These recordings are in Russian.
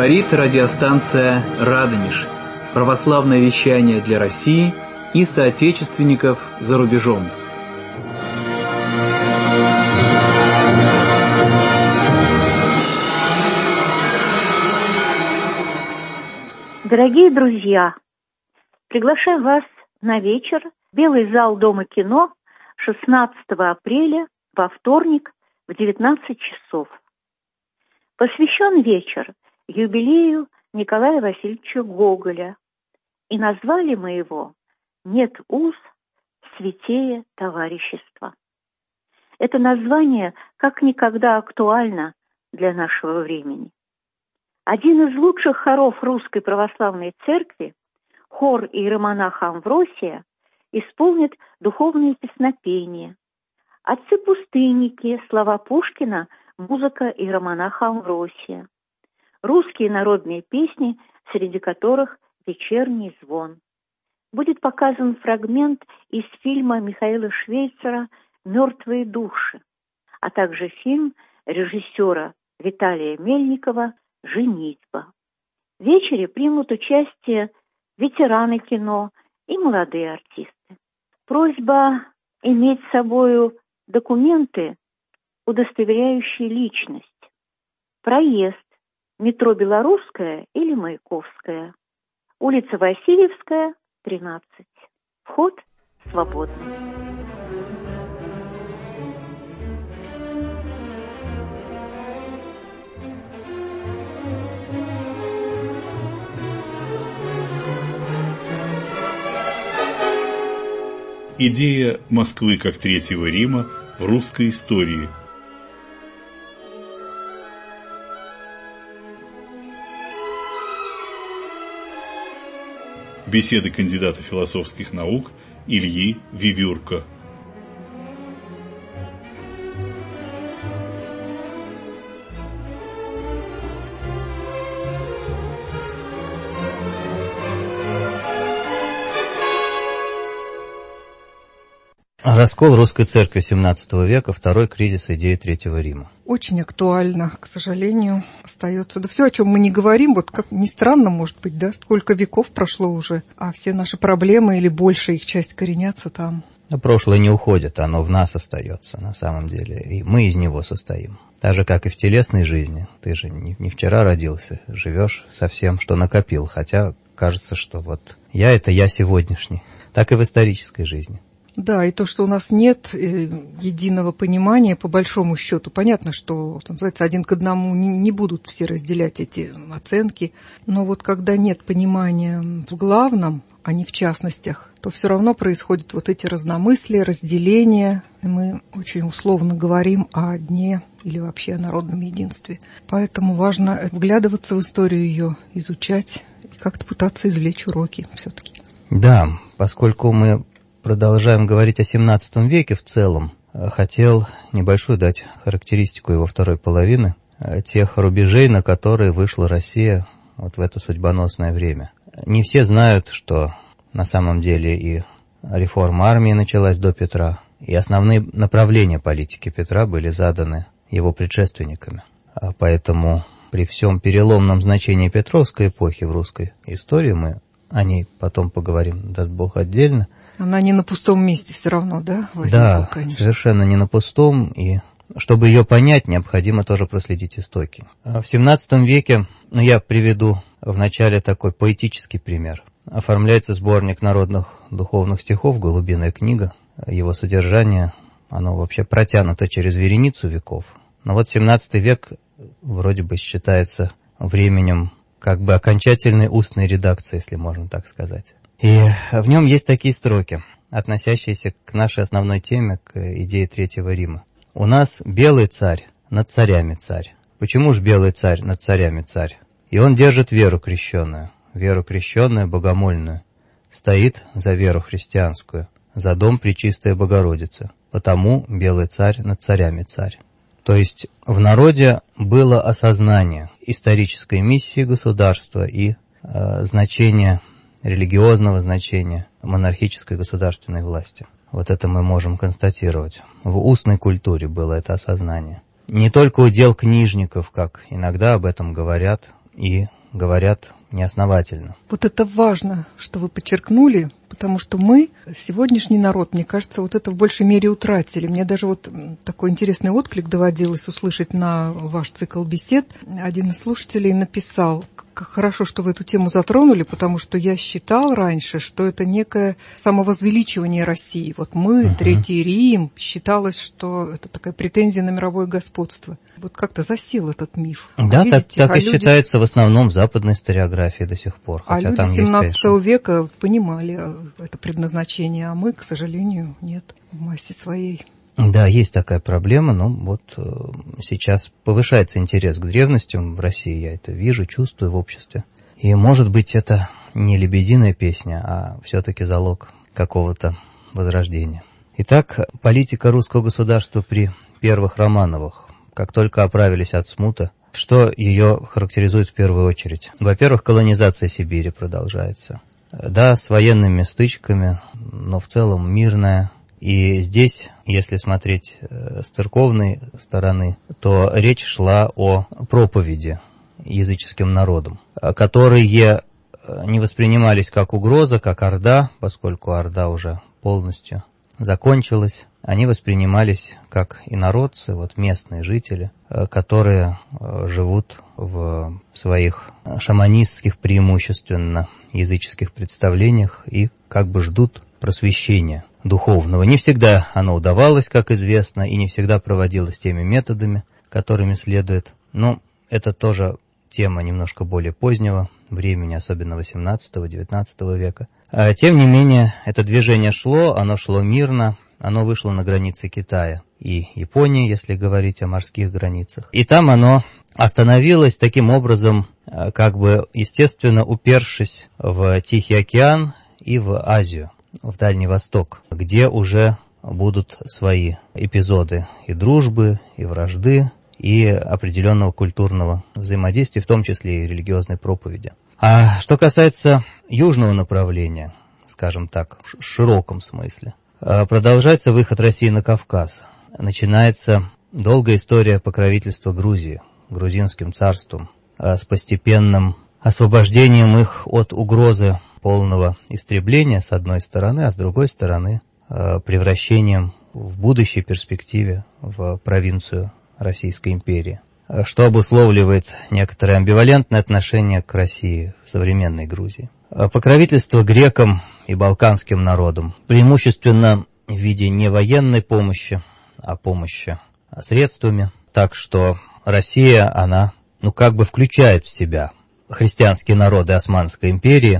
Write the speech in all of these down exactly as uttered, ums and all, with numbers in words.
Говорит радиостанция «Радонеж». Православное вещание для России и соотечественников за рубежом. Дорогие друзья, приглашаю вас на вечер в Белый зал Дома кино шестнадцатого апреля во вторник в девятнадцать часов. Посвящен вечер юбилею Николая Васильевича Гоголя, и назвали мы его «Нет уз, святее товарищества». Это название как никогда актуально для нашего времени. Один из лучших хоров Русской Православной Церкви, хор иеромонаха Амвросия, исполнит духовные песнопения. Отцы-пустынники, слова Пушкина, музыка иеромонаха Амвросия. Русские народные песни, среди которых «Вечерний звон». Будет показан фрагмент из фильма Михаила Швейцера «Мертвые души», а также фильм режиссера Виталия Мельникова «Женитьба». В вечере примут участие ветераны кино и молодые артисты. Просьба иметь с собою документы, удостоверяющие личность. Проезд: метро Белорусская или Маяковская. Улица Васильевская, тринадцать. Вход свободный. Идея Москвы как Третьего Рима в русской истории. Беседы кандидата философских наук Ильи Вивюрко. Раскол русской церкви семнадцатого века, второй кризис идеи Третьего Рима. Очень актуально, к сожалению, остается. Да все, о чем мы не говорим, вот как ни странно, может быть, да, сколько веков прошло уже, а все наши проблемы или большая их часть коренятся там. Но прошлое не уходит, оно в нас остается на самом деле, и мы из него состоим. Так же, как и в телесной жизни. Ты же не, не вчера родился, живешь со всем, что накопил, хотя кажется, что вот я — это я сегодняшний. Так и в исторической жизни. Да, и то, что у нас нет э, единого понимания, по большому счету, понятно, что, что называется, один к одному не, не будут все разделять эти оценки, но вот когда нет понимания в главном, а не в частностях, то все равно происходят вот эти разномыслия, разделения, и мы очень условно говорим о дне или вообще о народном единстве. Поэтому важно вглядываться в историю ее, изучать и как-то пытаться извлечь уроки все-таки. Да, поскольку мы продолжаем говорить о семнадцатом веке в целом, хотел небольшую дать характеристику его второй половины, тех рубежей, на которые вышла Россия вот в это судьбоносное время. Не все знают, что на самом деле и реформа армии началась до Петра, и основные направления политики Петра были заданы его предшественниками. Поэтому при всем переломном значении Петровской эпохи в русской истории, мы о ней потом поговорим, даст Бог, отдельно. Она не на пустом месте все равно, да? Возникла, да, конечно. Совершенно не на пустом, и чтобы ее понять, необходимо тоже проследить истоки. В семнадцатом веке, ну, я приведу вначале такой поэтический пример. Оформляется сборник народных духовных стихов «Голубиная книга». Его содержание, оно вообще протянуто через вереницу веков. Но вот семнадцатый век вроде бы считается временем как бы окончательной устной редакции, если можно так сказать. И в нем есть такие строки, относящиеся к нашей основной теме, к идее Третьего Рима. «У нас белый царь, над царями царь. Почему ж белый царь над царями царь? И он держит веру крещенную, веру крещенную богомольную. Стоит за веру христианскую, за дом Пречистая Богородица. Потому белый царь над царями царь». То есть в народе было осознание исторической миссии государства и э, значения, религиозного значения монархической государственной власти. Вот это мы можем констатировать. В устной культуре было это осознание. Не только удел книжников, как иногда об этом говорят, и говорят неосновательно. Вот это важно, что вы подчеркнули, потому что мы, сегодняшний народ, мне кажется, вот это в большей мере утратили. Мне даже вот такой интересный отклик доводилось услышать на ваш цикл бесед. Один из слушателей написал: как хорошо, что вы эту тему затронули, потому что я считал раньше, что это некое самовозвеличивание России. Вот мы, uh-huh. Третий Рим, считалось, что это такая претензия на мировое господство. Вот как-то засел этот миф. Да, Видите? так, так а и люди... считается в основном в западной историографии до сих пор. А хотя люди там семнадцатого есть, века понимали это предназначение, а мы, к сожалению, нет в массе своей. Да, есть такая проблема, но вот э, сейчас повышается интерес к древностям в России, я это вижу, чувствую в обществе. И, может быть, это не лебединая песня, а все-таки залог какого-то возрождения. Итак, политика русского государства при первых Романовых, как только оправились от смуты, что ее характеризует в первую очередь? Во-первых, колонизация Сибири продолжается. Да, с военными стычками, но в целом мирная. И здесь, если смотреть с церковной стороны, то речь шла о проповеди языческим народам, которые не воспринимались как угроза, как орда, поскольку орда уже полностью закончилась. Они воспринимались как инородцы, вот местные жители, которые живут в своих шаманистских, преимущественно языческих представлениях и как бы ждут просвещения духовного. Не всегда оно удавалось, как известно, и не всегда проводилось теми методами, которыми следует. Но это тоже тема немножко более позднего времени, особенно восемнадцатого-девятнадцатого века. А, тем не менее, это движение шло, оно шло мирно, оно вышло на границы Китая и Японии, если говорить о морских границах. И там оно остановилось таким образом, как бы естественно упершись в Тихий океан и в Азию, в Дальний Восток, где уже будут свои эпизоды и дружбы, и вражды, и определенного культурного взаимодействия, в том числе и религиозной проповеди. А что касается южного направления, скажем так, в широком смысле, продолжается выход России на Кавказ. Начинается долгая история покровительства Грузии, грузинским царством, с постепенным освобождением их от угрозы полного истребления с одной стороны, а с другой стороны превращением в будущей перспективе в провинцию Российской империи, что обусловливает некоторое амбивалентное отношение к России в современной Грузии. Покровительство грекам и балканским народам, преимущественно в виде не военной помощи, а помощи средствами, так что Россия, она, ну, как бы включает в себя христианские народы Османской империи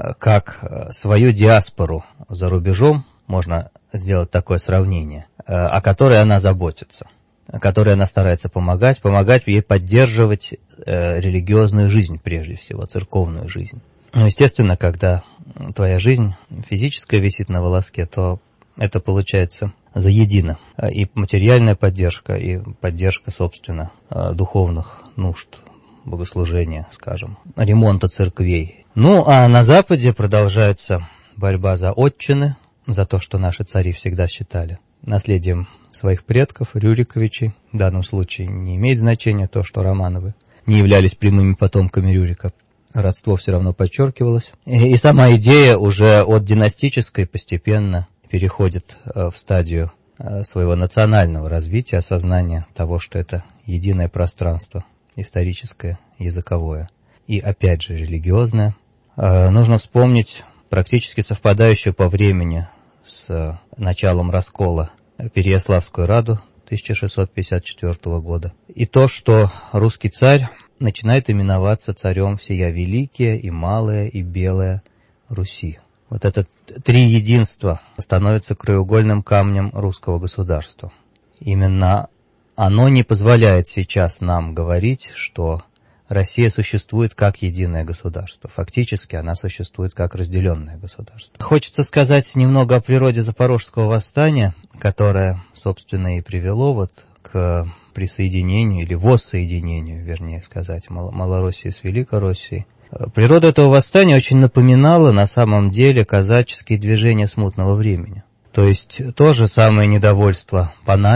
как свою диаспору за рубежом, можно сделать такое сравнение, о которой она заботится, о которой она старается помогать, помогать ей поддерживать э, религиозную жизнь, прежде всего, церковную жизнь. Ну, естественно, когда твоя жизнь физическая висит на волоске, то это получается заедино. И материальная поддержка, и поддержка, собственно, духовных нужд, богослужения, скажем, ремонта церквей. Ну, а на Западе продолжается борьба за отчины, за то, что наши цари всегда считали наследием своих предков, Рюриковичей. В данном случае не имеет значения то, что Романовы не являлись прямыми потомками Рюрика. Родство все равно подчеркивалось. И, и сама идея уже от династической постепенно переходит э, в стадию э, своего национального развития, осознания того, что это единое пространство, историческое, языковое и, опять же, религиозное. Э, нужно вспомнить практически совпадающую по времени с э, началом раскола Переяславскую Раду тысяча шестьсот пятьдесят четвёртого года. И то, что русский царь начинает именоваться царем всея Великая и Малая и Белая Руси. Вот это три единства становится краеугольным камнем русского государства. Именно оно не позволяет сейчас нам говорить, что Россия существует как единое государство. Фактически она существует как разделенное государство. Хочется сказать немного о природе Запорожского восстания, которое, собственно, и привело вот к присоединению или воссоединению, вернее сказать, Малороссии с Великороссией. Природа этого восстания очень напоминала на самом деле казаческие движения смутного времени. То есть то же самое недовольство панами,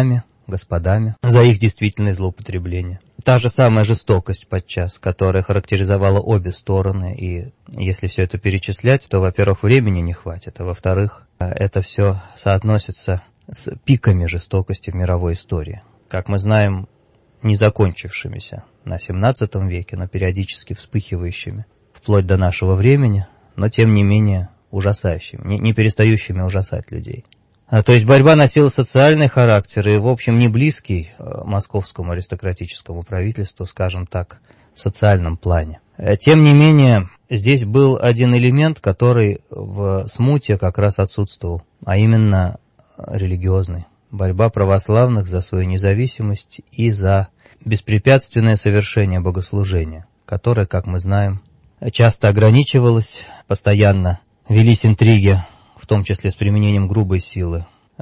господами за их действительное злоупотребление. Та же самая жестокость подчас, которая характеризовала обе стороны, и если все это перечислять, то, во-первых, времени не хватит, а во-вторых, это все соотносится с пиками жестокости в мировой истории. Как мы знаем, не закончившимися на семнадцатом веке, но периодически вспыхивающими вплоть до нашего времени, но тем не менее ужасающими, не, не перестающими ужасать людей. А, то есть борьба носила социальный характер и, в общем, не близкий э, московскому аристократическому правительству, скажем так, в социальном плане. Тем не менее, здесь был один элемент, который в смуте как раз отсутствовал, а именно религиозный. Борьба православных за свою независимость и за беспрепятственное совершение богослужения, которое, как мы знаем, часто ограничивалось, постоянно велись интриги, в том числе с применением грубой силы,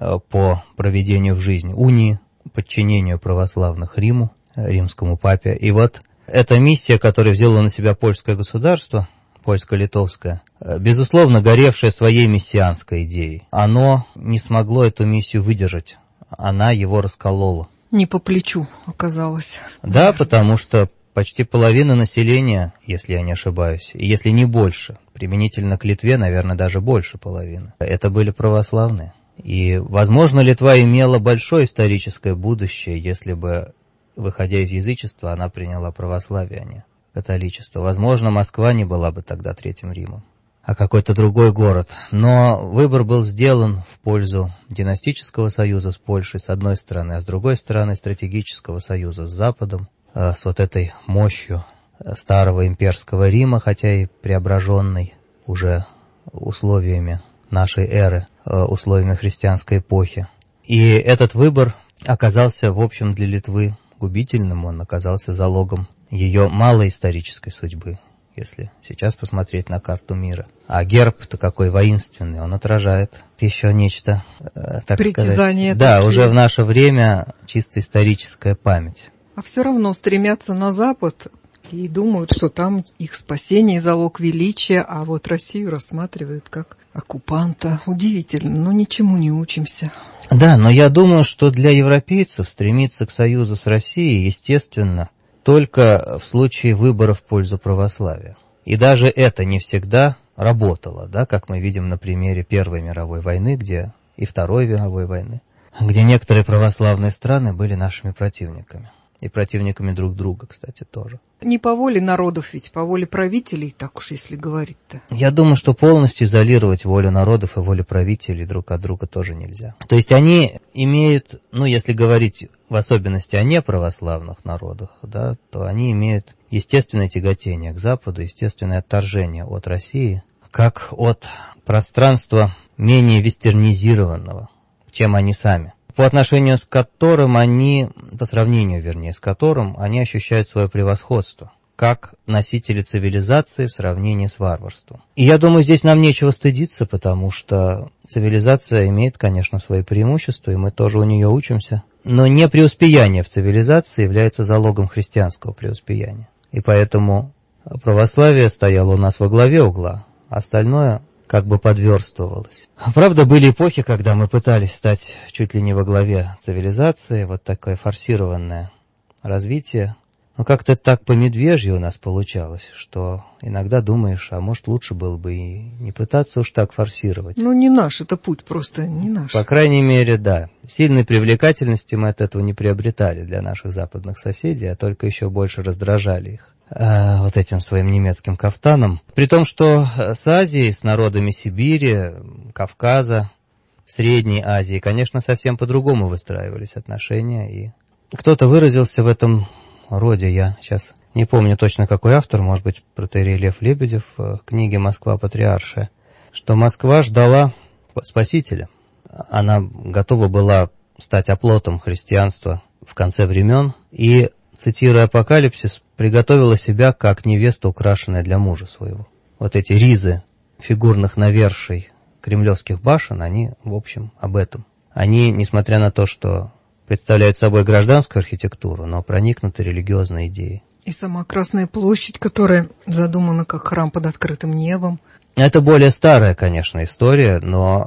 по проведению в жизнь унии, подчинению православных Риму, римскому папе. И вот эта миссия, которую взяло на себя польское государство, польско-литовское, безусловно, горевшее своей мессианской идеей, оно не смогло эту миссию выдержать, она его расколола. Не по плечу оказалось. Да, потому что почти половина населения, если я не ошибаюсь, и если не больше, применительно к Литве, наверное, даже больше половины, это были православные. И, возможно, Литва имела большое историческое будущее, если бы, выходя из язычества, она приняла православие, а не католичество. Возможно, Москва не была бы тогда Третьим Римом, а какой-то другой город. Но выбор был сделан в пользу династического союза с Польшей, с одной стороны, а с другой стороны стратегического союза с Западом, с вот этой мощью старого имперского Рима, хотя и преображенной уже условиями нашей эры, условиями христианской эпохи. И этот выбор оказался, в общем, для Литвы губительным, он оказался залогом ее малой исторической судьбы, если сейчас посмотреть на карту мира. А герб-то какой воинственный, он отражает еще нечто, так притязание сказать. Да, такие. уже в наше время чисто историческая память. А все равно стремятся на Запад и думают, что там их спасение и залог величия, а вот Россию рассматривают как оккупанта. Удивительно, но ничему не учимся. Да, но я думаю, что для европейцев стремиться к союзу с Россией, естественно, только в случае выбора в пользу православия. И даже это не всегда работало, да, как мы видим на примере Первой мировой войны, где и Второй мировой войны, где некоторые православные страны были нашими противниками. И противниками друг друга, кстати, тоже. Не по воле народов, ведь по воле правителей, так уж если говорить-то. Я думаю, что полностью изолировать волю народов и волю правителей друг от друга тоже нельзя. То есть они имеют, ну, если говорить в особенности о неправославных народах, да, то они имеют естественное тяготение к Западу, естественное отторжение от России, как от пространства менее вестернизированного, чем они сами, по отношению с которым они, по сравнению, вернее, с которым они ощущают свое превосходство, как носители цивилизации в сравнении с варварством. И я думаю, здесь нам нечего стыдиться, потому что цивилизация имеет, конечно, свои преимущества, и мы тоже у нее учимся. Но не преуспеяние в цивилизации является залогом христианского преуспеяния. И поэтому православие стояло у нас во главе угла, остальное как бы подверстывалось. Правда, были эпохи, когда мы пытались стать чуть ли не во главе цивилизации, вот такое форсированное развитие. Но как-то так по медвежью у нас получалось, что иногда думаешь, а может лучше было бы и не пытаться уж так форсировать. Ну, не наш это путь, просто не наш. По крайней мере, да. Сильной привлекательности мы от этого не приобретали для наших западных соседей, а только еще больше раздражали их вот этим своим немецким кафтаном. При том, что с Азией, с народами Сибири, Кавказа, Средней Азии, конечно, совсем по-другому выстраивались отношения. И кто-то выразился в этом роде, я сейчас не помню точно какой автор, может быть, протоиерей Лев Лебедев в книге «Москва патриаршая», что Москва ждала Спасителя. Она готова была стать оплотом христианства в конце времен и, цитируя Апокалипсис, приготовила себя как невеста, украшенная для мужа своего. Вот эти ризы фигурных наверший кремлевских башен, они, в общем, об этом. Они, несмотря на то, что представляют собой гражданскую архитектуру, но проникнуты религиозной идеей. И сама Красная площадь, которая задумана как храм под открытым небом. Это более старая, конечно, история, но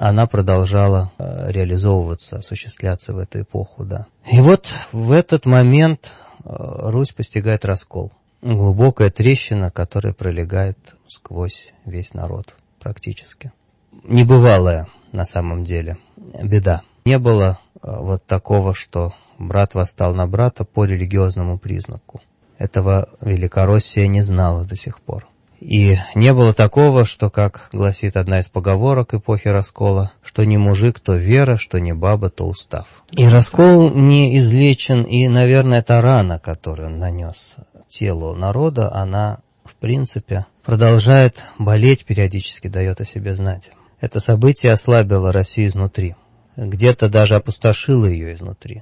она продолжала э, реализовываться, осуществляться в эту эпоху, да. И вот в этот момент э, Русь постигает раскол. Глубокая трещина, которая пролегает сквозь весь народ практически. Небывалая на самом деле беда. Не было э, вот такого, что брат восстал на брата по религиозному признаку. Этого Великороссия не знала до сих пор. И не было такого, что, как гласит одна из поговорок эпохи раскола, что не мужик, то вера, что не баба, то устав. И раскол не излечен, и, наверное, эта рана, которую он нанес телу народа, она, в принципе, продолжает болеть периодически, дает о себе знать. Это событие ослабило Россию изнутри, где-то даже опустошило ее изнутри.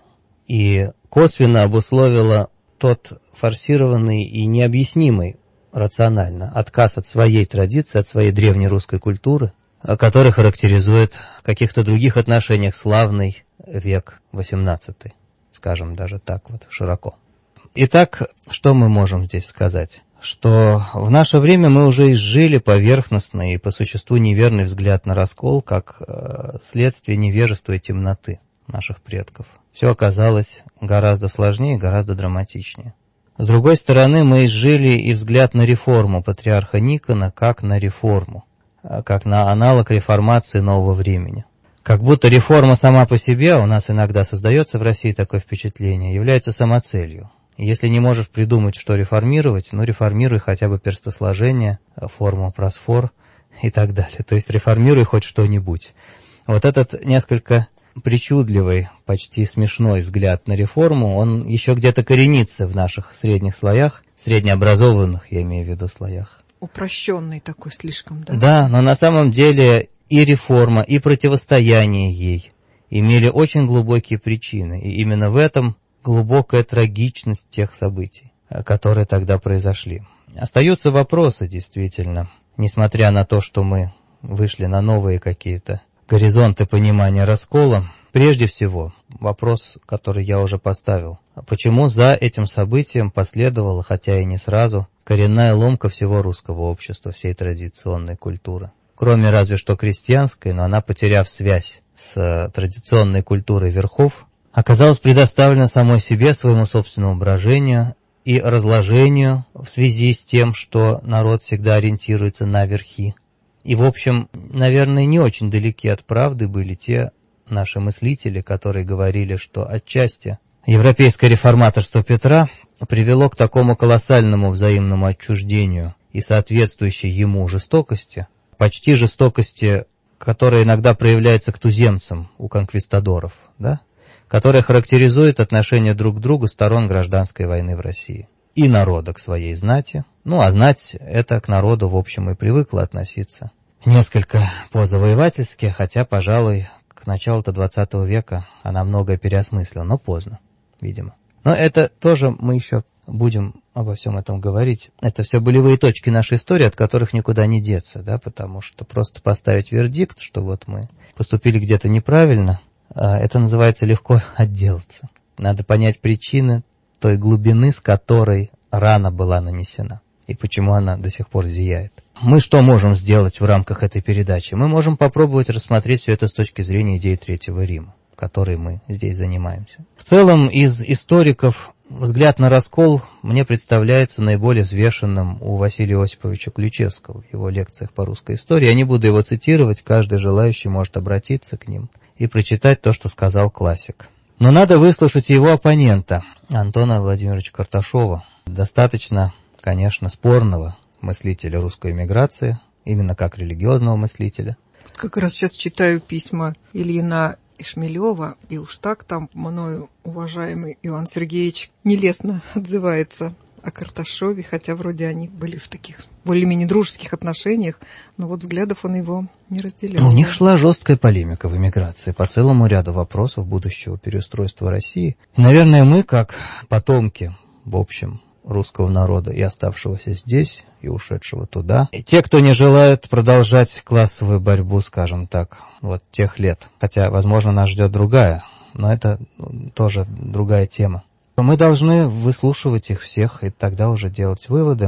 И косвенно обусловило тот форсированный и необъяснимый рационально отказ от своей традиции, от своей древней русской культуры, который характеризует в каких-то других отношениях славный век восемнадцатый, скажем даже так вот широко. Итак, что мы можем здесь сказать? Что в наше время мы уже изжили поверхностный и по существу неверный взгляд на раскол как э, следствие невежества и темноты наших предков. Все оказалось гораздо сложнее, гораздо драматичнее. С другой стороны, мы изжили и взгляд на реформу патриарха Никона как на реформу, как на аналог реформации нового времени. Как будто реформа сама по себе, у нас иногда создается в России такое впечатление, является самоцелью. Если не можешь придумать, что реформировать, ну реформируй хотя бы перстосложение, форму просфор и так далее. То есть реформируй хоть что-нибудь. Вот этот несколько причудливый, почти смешной взгляд на реформу, он еще где-то коренится в наших средних слоях, среднеобразованных, я имею в виду, слоях. Упрощенный такой слишком, да? Да, но на самом деле и реформа, и противостояние ей имели очень глубокие причины, и именно в этом глубокая трагичность тех событий, которые тогда произошли. Остаются вопросы, действительно, несмотря на то, что мы вышли на новые какие-то горизонты понимания раскола. Прежде всего, вопрос, который я уже поставил. Почему за этим событием последовала, хотя и не сразу, коренная ломка всего русского общества, всей традиционной культуры? Кроме разве что крестьянской, но она, потеряв связь с традиционной культурой верхов, оказалась предоставлена самой себе, своему собственному брожению и разложению в связи с тем, что народ всегда ориентируется на верхи. И, в общем, наверное, не очень далеки от правды были те наши мыслители, которые говорили, что отчасти европейское реформаторство Петра привело к такому колоссальному взаимному отчуждению и соответствующей ему жестокости, почти жестокости, которая иногда проявляется к туземцам у конквистадоров, да, которая характеризует отношения друг к другу сторон гражданской войны в России. И народа к своей знати. Ну, а знать это к народу, в общем, и привыкла относиться несколько позавоевательски, хотя, пожалуй, к началу-то двадцатого века она многое переосмыслила, но поздно, видимо. Но это тоже мы еще будем обо всем этом говорить. Это все болевые точки нашей истории, от которых никуда не деться, да, потому что просто поставить вердикт, что вот мы поступили где-то неправильно, это называется легко отделаться. Надо понять причины той глубины, с которой рана была нанесена, и почему она до сих пор зияет. Мы что можем сделать в рамках этой передачи? Мы можем попробовать рассмотреть все это с точки зрения идеи Третьего Рима, которой мы здесь занимаемся. В целом, из историков взгляд на раскол мне представляется наиболее взвешенным у Василия Осиповича Ключевского в его лекциях по русской истории. Я не буду его цитировать, каждый желающий может обратиться к ним и прочитать то, что сказал классик. Но надо выслушать его оппонента, Антона Владимировича Карташова, достаточно, конечно, спорного мыслителя русской эмиграции, именно как религиозного мыслителя. Как раз сейчас читаю письма Ильина и Шмелева, и уж так там мною уважаемый Иван Сергеевич нелестно отзывается о Карташове, хотя вроде они были в таких более-менее дружеских отношениях, но вот взглядов он его не разделял. У них шла жесткая полемика в эмиграции по целому ряду вопросов будущего переустройства России. И, наверное, мы, как потомки, в общем, русского народа и оставшегося здесь, и ушедшего туда, и те, кто не желают продолжать классовую борьбу, скажем так, вот тех лет, хотя, возможно, нас ждет другая, но это тоже другая тема. Мы должны выслушивать их всех и тогда уже делать выводы.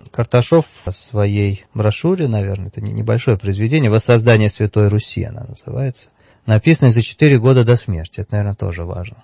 Карташов в своей брошюре, наверное, это небольшое произведение, «Воссоздание Святой Руси» она называется, написанной за четыре года до смерти, это, наверное, тоже важно,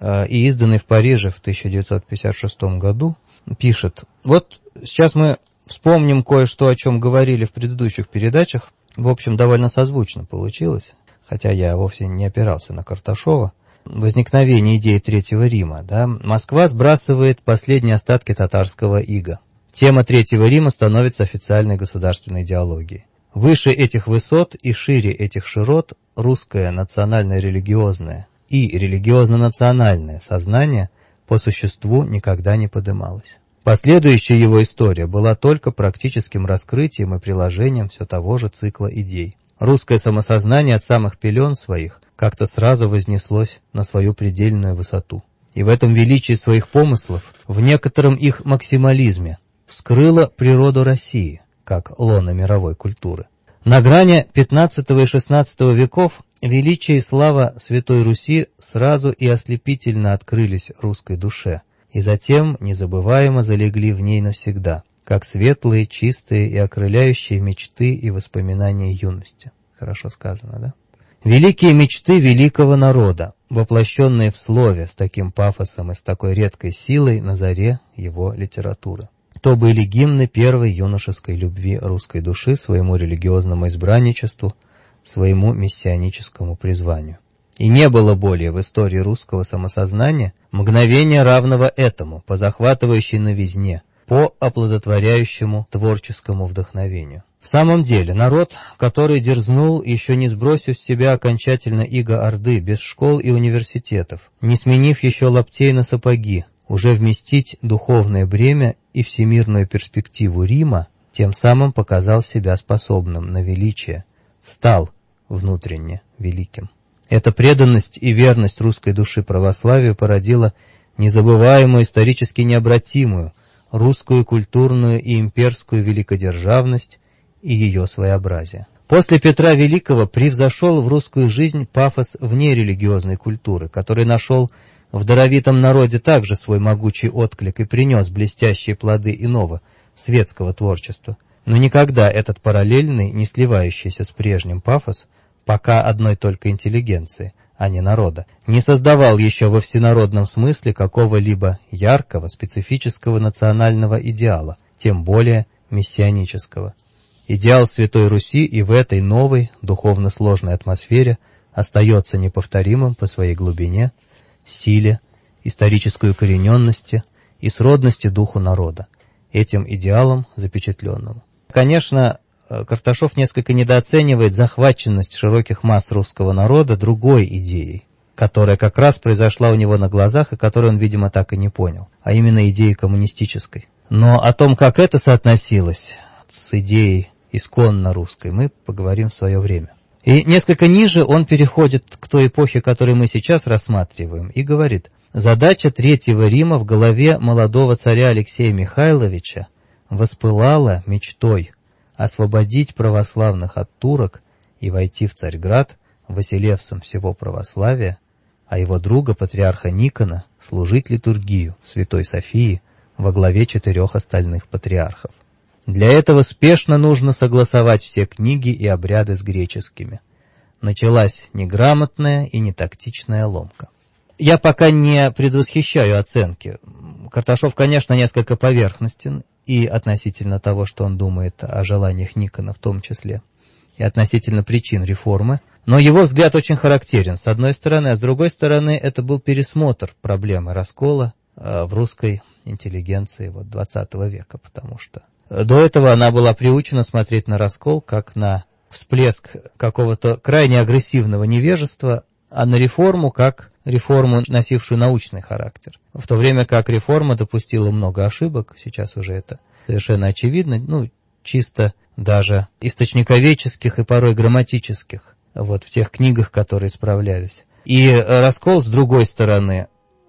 и изданный в Париже в тысяча девятьсот пятьдесят шестом году, пишет: вот сейчас мы вспомним кое-что, о чем говорили в предыдущих передачах, в общем, довольно созвучно получилось, хотя я вовсе не опирался на Карташова. Возникновение идеи Третьего Рима, да, Москва сбрасывает последние остатки татарского ига. Тема Третьего Рима становится официальной государственной идеологией. Выше этих высот и шире этих широт русское национально-религиозное и религиозно-национальное сознание по существу никогда не подымалось. Последующая его история была только практическим раскрытием и приложением все того же цикла идей. Русское самосознание от самых пелен своих как-то сразу вознеслось на свою предельную высоту. И в этом величии своих помыслов, в некотором их максимализме, вскрыло природу России, как лоно мировой культуры. На грани пятнадцатого и шестнадцатого веков величие и слава Святой Руси сразу и ослепительно открылись русской душе, и затем незабываемо залегли в ней навсегда, как светлые, чистые и окрыляющие мечты и воспоминания юности. Хорошо сказано, да? Великие мечты великого народа, воплощенные в слове с таким пафосом и с такой редкой силой на заре его литературы. То были гимны первой юношеской любви русской души своему религиозному избранничеству, своему миссионическому призванию. И не было более в истории русского самосознания мгновения равного этому, по захватывающей новизне, по оплодотворяющему творческому вдохновению. В самом деле, народ, который дерзнул, еще не сбросив с себя окончательно иго Орды, без школ и университетов, не сменив еще лаптей на сапоги, уже вместить духовное бремя и всемирную перспективу Рима, тем самым показал себя способным на величие, стал внутренне великим. Эта преданность и верность русской души православию породила незабываемую, исторически необратимую, русскую культурную и имперскую великодержавность и ее своеобразие. После Петра Великого превзошел в русскую жизнь пафос внерелигиозной культуры, который нашел в даровитом народе также свой могучий отклик и принес блестящие плоды иного, светского творчества. Но никогда этот параллельный, не сливающийся с прежним пафос, пока одной только интеллигенции, а не народа, не создавал еще во всенародном смысле какого-либо яркого, специфического национального идеала, тем более мессианического. Идеал Святой Руси и в этой новой, духовно сложной атмосфере остается неповторимым по своей глубине, силе, исторической укорененности и сродности духу народа, этим идеалом запечатленному. Конечно, Карташов несколько недооценивает захваченность широких масс русского народа другой идеей, которая как раз произошла у него на глазах и которую он, видимо, так и не понял, а именно идеей коммунистической. Но о том, как это соотносилось с идеей исконно русской, мы поговорим в свое время. И несколько ниже он переходит к той эпохе, которую мы сейчас рассматриваем, и говорит: «Задача Третьего Рима в голове молодого царя Алексея Михайловича воспылала мечтой освободить православных от турок и войти в Царьград Василевсом всего православия, а его друга, патриарха Никона, служить литургию Святой Софии во главе четырех остальных патриархов. Для этого спешно нужно согласовать все книги и обряды с греческими. Началась неграмотная и нетактичная ломка». Я пока не предвосхищаю оценки. Карташов, конечно, несколько поверхностен и относительно того, что он думает о желаниях Никона в том числе, и относительно причин реформы, но его взгляд очень характерен, с одной стороны, а с другой стороны, это был пересмотр проблемы раскола в русской интеллигенции вот двадцатого века, потому что до этого она была приучена смотреть на раскол как на всплеск какого-то крайне агрессивного невежества, а на реформу как реформу, носившую научный характер. В то время как реформа допустила много ошибок, сейчас уже это совершенно очевидно, ну, чисто даже источниковедческих и порой грамматических, вот в тех книгах, которые исправлялись. И раскол, с другой стороны,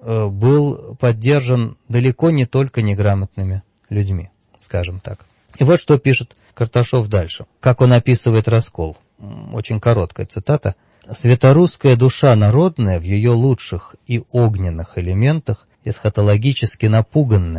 был поддержан далеко не только неграмотными людьми, скажем так. И вот что пишет Карташов дальше. Как он описывает раскол. Очень короткая цитата. «Святорусская душа народная в ее лучших и огненных элементах, эсхатологически напуганная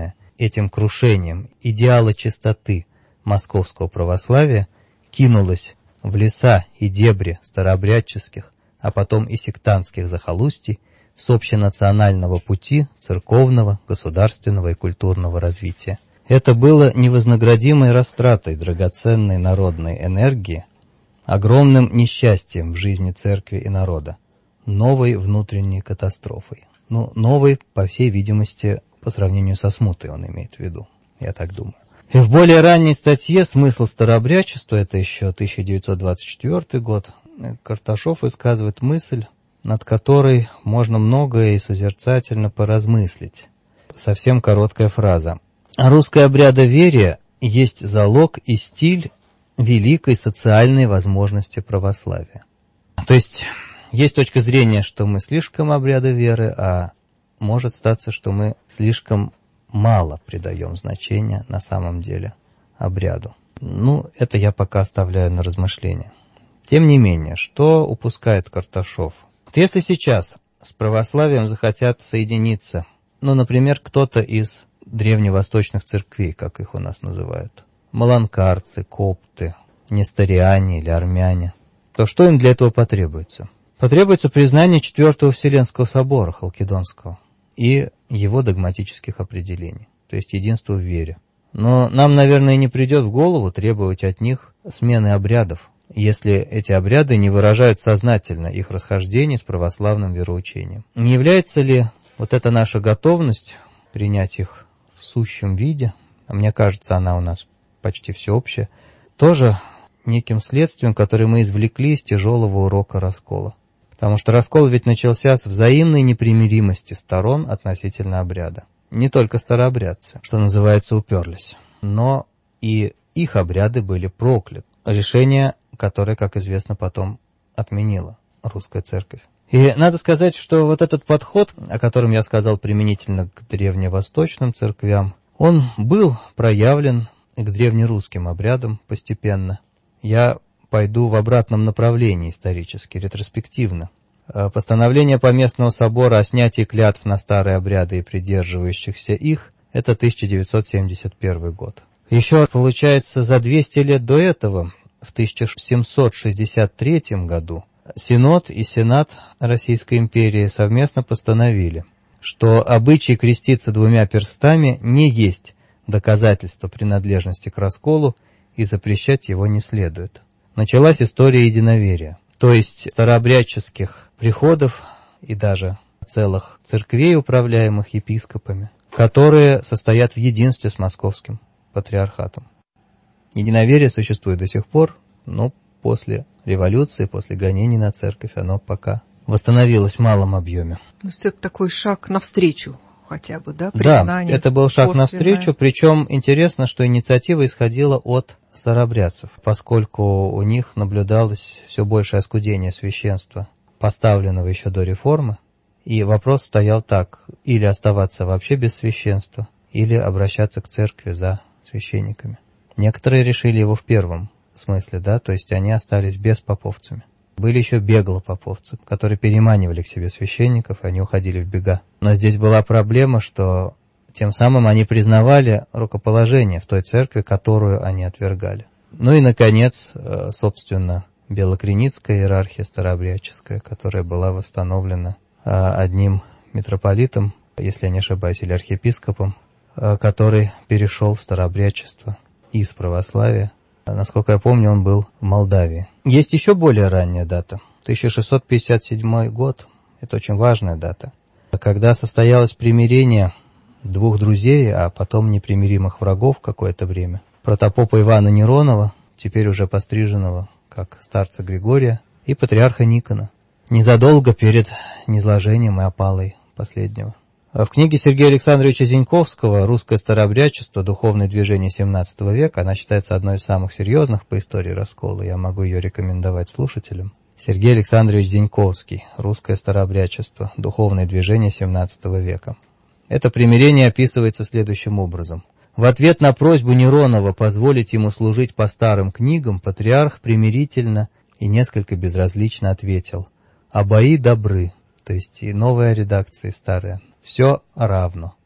этим крушением идеала чистоты московского православия кинулась в леса и дебри старообрядческих, а потом и сектантских захолустий с общенационального пути церковного, государственного и культурного развития. Это было невознаградимой растратой драгоценной народной энергии, огромным несчастьем в жизни церкви и народа, новой внутренней катастрофой. Ну, новой, по всей видимости, по сравнению со смутой он имеет в виду, я так думаю. И в более ранней статье «Смысл старообрядчества», это еще тысяча девятьсот двадцать четвёртый год, Карташов высказывает мысль, над которой можно многое и созерцательно поразмыслить. Совсем короткая фраза. «Русское обрядоверие есть залог и стиль великой социальной возможности православия». То есть, есть точка зрения, что мы слишком обрядоверы, а может статься, что мы слишком мало придаем значения на самом деле обряду. Ну, это я пока оставляю на размышление. Тем не менее, что упускает Карташов? Вот если сейчас с православием захотят соединиться, ну, например, кто-то из древневосточных церквей, как их у нас называют, маланкарцы, копты, несториане или армяне, то что им для этого потребуется? Потребуется признание Четвертого Вселенского собора Халкидонского и его догматических определений, то есть единство в вере. Но нам, наверное, не придет в голову требовать от них смены обрядов, если эти обряды не выражают сознательно их расхождение с православным вероучением. Не является ли вот эта наша готовность принять их в сущем виде, а мне кажется, она у нас почти всеобщая, тоже неким следствием, которое мы извлекли из тяжелого урока раскола? Потому что раскол ведь начался с взаимной непримиримости сторон относительно обряда. Не только старообрядцы, что называется, уперлись, но и их обряды были прокляты. Решение, которое, как известно, потом отменила русская церковь. И надо сказать, что вот этот подход, о котором я сказал применительно к древневосточным церквям, он был проявлен и к древнерусским обрядам постепенно. Я пойду в обратном направлении исторически, ретроспективно. Постановление Поместного собора о снятии клятв на старые обряды и придерживающихся их – это тысяча девятьсот семьдесят первый год. Еще, получается, за двести лет до этого, в тысяча семьсот шестьдесят третьем году, Синод и Сенат Российской империи совместно постановили, что обычай креститься двумя перстами не есть доказательство принадлежности к расколу и запрещать его не следует. Началась история единоверия, то есть старообрядческих приходов и даже целых церквей, управляемых епископами, которые состоят в единстве с московским патриархатом. Единоверие существует до сих пор, но после революции, после гонений на церковь, оно пока восстановилось в малом объеме. То есть это такой шаг навстречу хотя бы, да? Признание. Да, это был шаг косвенное. навстречу, причем интересно, что инициатива исходила от старообрядцев, поскольку у них наблюдалось все большее оскудение священства, поставленного еще до реформы, и вопрос стоял так: или оставаться вообще без священства, или обращаться к церкви за священниками. Некоторые решили его в первом смысле, да, то есть они остались без поповцами. Были еще беглопоповцы, которые переманивали к себе священников, и они уходили в бега. Но здесь была проблема, что тем самым они признавали рукоположение в той церкви, которую они отвергали. Ну и, наконец, собственно, белокреницкая иерархия старообрядческая, которая была восстановлена одним митрополитом, если я не ошибаюсь, или архиепископом, который перешел в старообрядчество из православия. Насколько я помню, он был в Молдавии. Есть еще более ранняя дата, тысяча шестьсот пятьдесят седьмой год. Это очень важная дата, когда состоялось примирение двух друзей, а потом непримиримых врагов какое-то время. Протопопа Ивана Неронова, теперь уже постриженного как старца Григория, и патриарха Никона, незадолго перед низложением и опалой последнего. В книге Сергея Александровича Зеньковского «Русское старообрядчество. Духовное движение семнадцатого века», она считается одной из самых серьезных по истории раскола, я могу ее рекомендовать слушателям. Сергей Александрович Зеньковский «Русское старообрядчество. Духовное движение семнадцатого века». Это примирение описывается следующим образом. В ответ на просьбу Неронова позволить ему служить по старым книгам, патриарх примирительно и несколько безразлично ответил: «Обои добры», то есть и новая редакция, и старая. Все равно.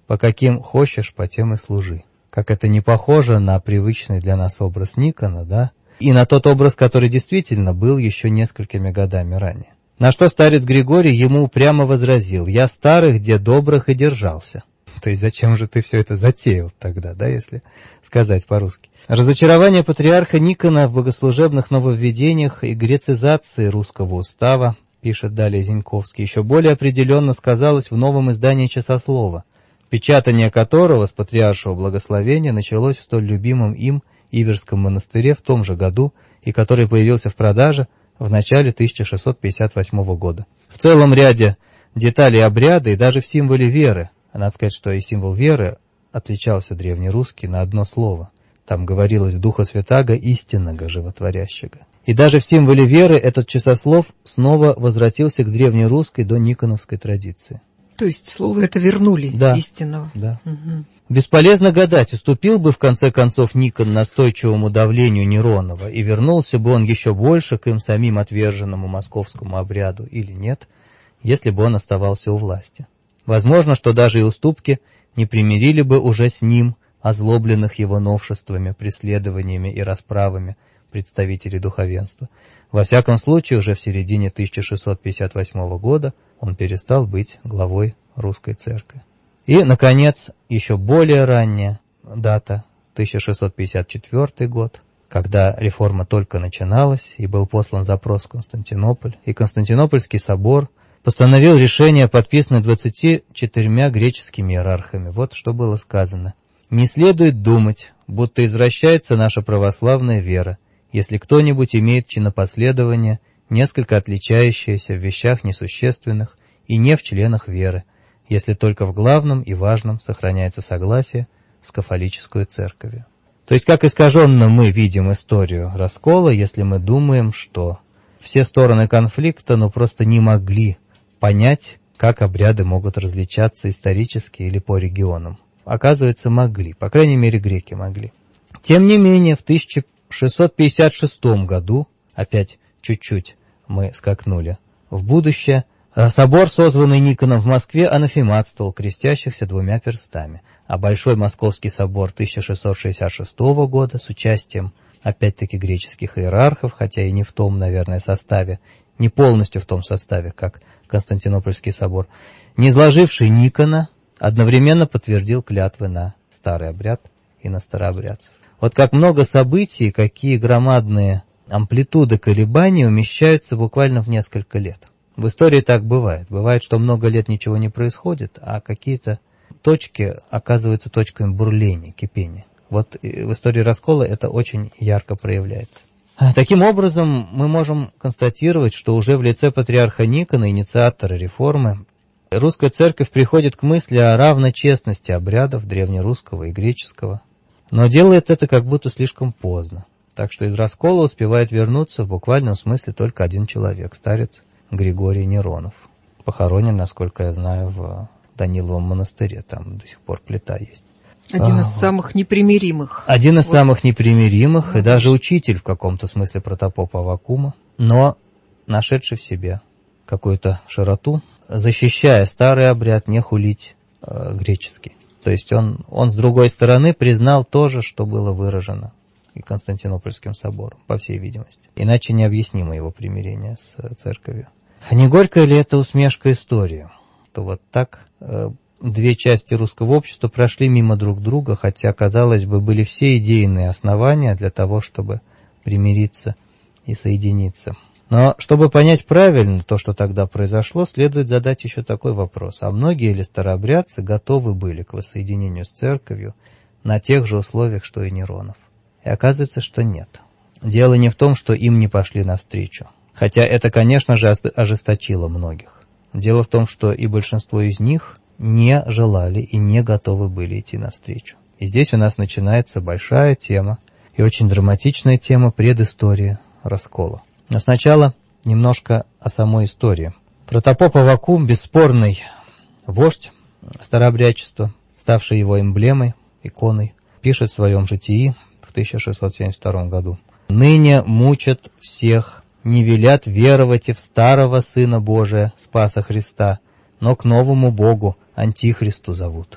по каким хочешь, по тем и служи. Как это не похоже на привычный для нас образ Никона, да? И на тот образ, который действительно был еще несколькими годами ранее. На что старец Григорий ему упрямо возразил: «Я старых, где добрых и держался». То есть зачем же ты все это затеял тогда, да, если сказать по-русски? Разочарование патриарха Никона в богослужебных нововведениях и грецизации русского устава, пишет далее Зиньковский, еще более определенно сказалось в новом издании «Часослова», печатание которого с патриаршего благословения началось в столь любимом им Иверском монастыре в том же году и который появился в продаже в начале тысяча шестьсот пятьдесят восьмого года. В целом ряде деталей обряда и даже в символе веры, а надо сказать, что и символ веры отличался древнерусский на одно слово. Там говорилось в Духа Святаго истинного животворящего. И даже в символе веры этот часослов снова возвратился к древнерусской до никоновской традиции. То есть слово это вернули, да, истинного. Да. Угу. Бесполезно гадать, уступил бы в конце концов Никон настойчивому давлению Неронова, и вернулся бы он еще больше к им самим отверженному московскому обряду или нет, если бы он оставался у власти. Возможно, что даже и уступки не примирили бы уже с ним озлобленных его новшествами, преследованиями и расправами представителей духовенства. Во всяком случае, уже в середине тысяча шестьсот пятьдесят восьмого года он перестал быть главой русской церкви. И, наконец, еще более ранняя дата, тысяча шестьсот пятьдесят четвёртый год, когда реформа только начиналась, и был послан запрос в Константинополь, и Константинопольский собор постановил решение, подписанное двадцатью четырьмя греческими иерархами. Вот что было сказано. «Не следует думать, будто извращается наша православная вера, если кто-нибудь имеет чинопоследование, несколько отличающееся в вещах несущественных и не в членах веры, если только в главном и важном сохраняется согласие с кафолической церковью». То есть, как искаженно мы видим историю раскола, если мы думаем, что все стороны конфликта ну просто не могли понять, как обряды могут различаться исторически или по регионам. Оказывается, могли, по крайней мере, греки могли. Тем не менее, в тысяча шестьсот пятьдесят шестом году, опять чуть-чуть мы скакнули в будущее, собор, созванный Никоном в Москве, анафематствовал крестящихся двумя перстами, а Большой Московский собор тысяча шестьсот шестьдесят шестого года с участием опять-таки греческих иерархов, хотя и не в том, наверное, составе, не полностью в том составе, как Константинопольский собор, не изложивший Никона, одновременно подтвердил клятвы на старый обряд и на старообрядцев. Вот как много событий, какие громадные амплитуды колебаний умещаются буквально в несколько лет. В истории так бывает. Бывает, что много лет ничего не происходит, а какие-то точки оказываются точками бурления, кипения. Вот в истории раскола это очень ярко проявляется. Таким образом, мы можем констатировать, что уже в лице патриарха Никона, инициатора реформы, русская церковь приходит к мысли о равной честности обрядов древнерусского и греческого, но делает это как будто слишком поздно. Так что из раскола успевает вернуться в буквальном смысле только один человек, старец Григорий Неронов. Похоронен, насколько я знаю, в Даниловом монастыре, там до сих пор плита есть. Один из самых непримиримых. Один из вот. самых непримиримых, и даже учитель в каком-то смысле протопопа Аввакума, но нашедший в себе какую-то широту, защищая старый обряд, не хулить э, греческий. То есть он, он с другой стороны признал то же, что было выражено и Константинопольским собором, по всей видимости. Иначе необъяснимо его примирение с церковью. Не горькая ли это усмешка истории? То вот так э, две части русского общества прошли мимо друг друга, хотя, казалось бы, были все идейные основания для того, чтобы примириться и соединиться. Но чтобы понять правильно то, что тогда произошло, следует задать еще такой вопрос. А многие ли старообрядцы готовы были к воссоединению с церковью на тех же условиях, что и Неронов? И оказывается, что нет. Дело не в том, что им не пошли навстречу. Хотя это, конечно же, ожесточило многих. Дело в том, что и большинство из них не желали и не готовы были идти навстречу. И здесь у нас начинается большая тема и очень драматичная тема предыстории раскола. Но сначала немножко о самой истории. Протопоп Аввакум, бесспорный вождь старообрядчества, ставший его эмблемой, иконой, пишет в своем житии в тысяча шестьсот семьдесят втором году. «Ныне мучат всех, не велят веровать и в старого Сына Божия, Спаса Христа, но к новому Богу, Антихристу зовут».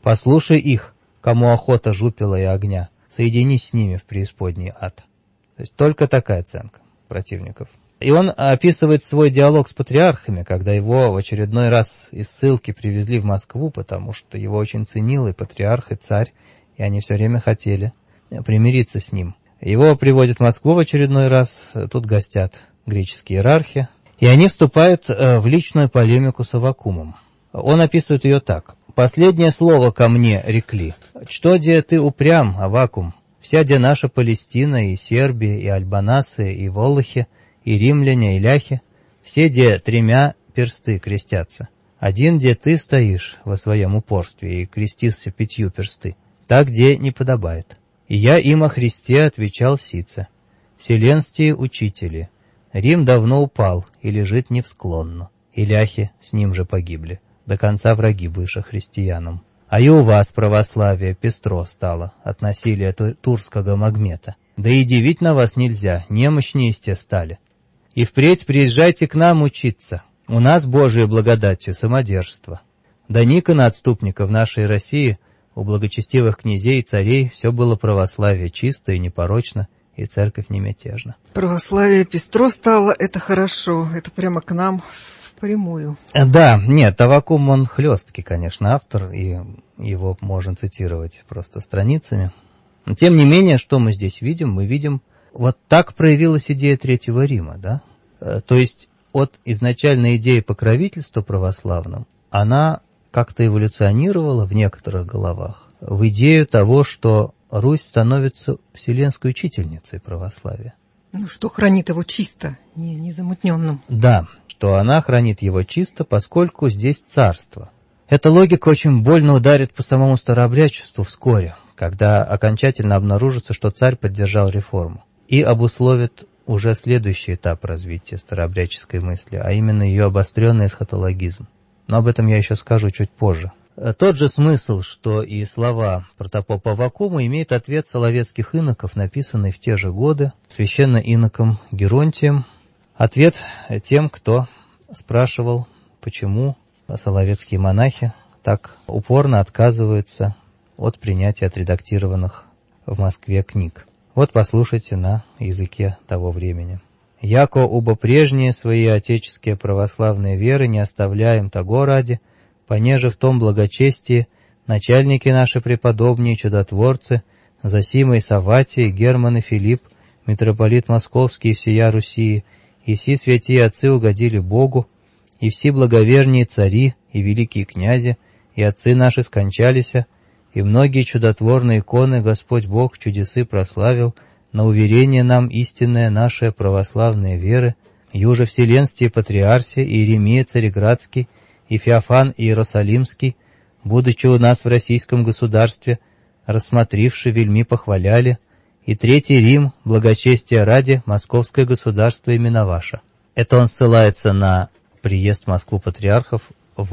Послушай их, кому охота жупела и огня, соединись с ними в преисподний ад. То есть только такая оценка противников. И он описывает свой диалог с патриархами, когда его в очередной раз из ссылки привезли в Москву, потому что его очень ценил и патриарх, и царь, и они все время хотели примириться с ним. Его приводят в Москву в очередной раз, тут гостят греческие иерархи, и они вступают в личную полемику с Аввакумом. Он описывает ее так. «Последнее слово ко мне рекли. Что де ты упрям, Аввакум? Вся де наша Палестина, и Сербия, и Альбанасы, и Волохи, и римляне, и ляхи, все де тремя персты крестятся. Один де ты стоишь во своем упорстве и крестишься пятью персты. Так де не подобает. И я им о Христе отвечал сице. Вселенские учители. Рим давно упал и лежит невсклонно, и ляхи с ним же погибли. До конца враги быша христианам. А и у вас православие пестро стало от насилия турского Магмета. Да и дивить на вас нельзя, немощнее сте стали. И впредь приезжайте к нам учиться. У нас Божие благодатью самодержство. До Никона отступника в нашей России у благочестивых князей и царей все было православие чисто и непорочно, и церковь не мятежна. Православие пестро стало, это хорошо, это прямо к нам впрямую. Да, нет, Аввакум, он хлесткий, конечно, автор, и его можно цитировать просто страницами. Но тем не менее, что мы здесь видим? Мы видим, вот так проявилась идея Третьего Рима, да? То есть от изначальной идеи покровительства православным, она как-то эволюционировала в некоторых головах в идею того, что Русь становится вселенской учительницей православия. Ну, что хранит его чисто, не, не замутненным. Да, что она хранит его чисто, поскольку здесь царство. Эта логика очень больно ударит по самому старообрядчеству вскоре, когда окончательно обнаружится, что царь поддержал реформу, и обусловит уже следующий этап развития старообрядческой мысли, а именно ее обостренный эсхатологизм. Но об этом я еще скажу чуть позже. Тот же смысл, что и слова протопопа Аввакума, имеет ответ соловецких иноков, написанный в те же годы священно-иноком Геронтием. Ответ тем, кто спрашивал, почему соловецкие монахи так упорно отказываются от принятия отредактированных в Москве книг. Вот послушайте на языке того времени. «Яко убо прежние свои отеческие православные веры не оставляем того ради, понеже в том благочестии начальники наши преподобные чудотворцы, Зосима и Савватий, Герман и Филипп, митрополит Московский и всея Руси, и все святые отцы угодили Богу, и все благоверние цари и великие князи, и отцы наши скончалися, и многие чудотворные иконы Господь Бог чудесы прославил, на уверение нам истинная наша православная веры, юже вселенские патриарси, Иеремия Цареградский, и Феофан Иерусалимский, будучи у нас в российском государстве, рассмотривши, вельми похваляли, и Третий Рим, благочестия ради, московское государство именоваше». Это он ссылается на приезд в Москву патриархов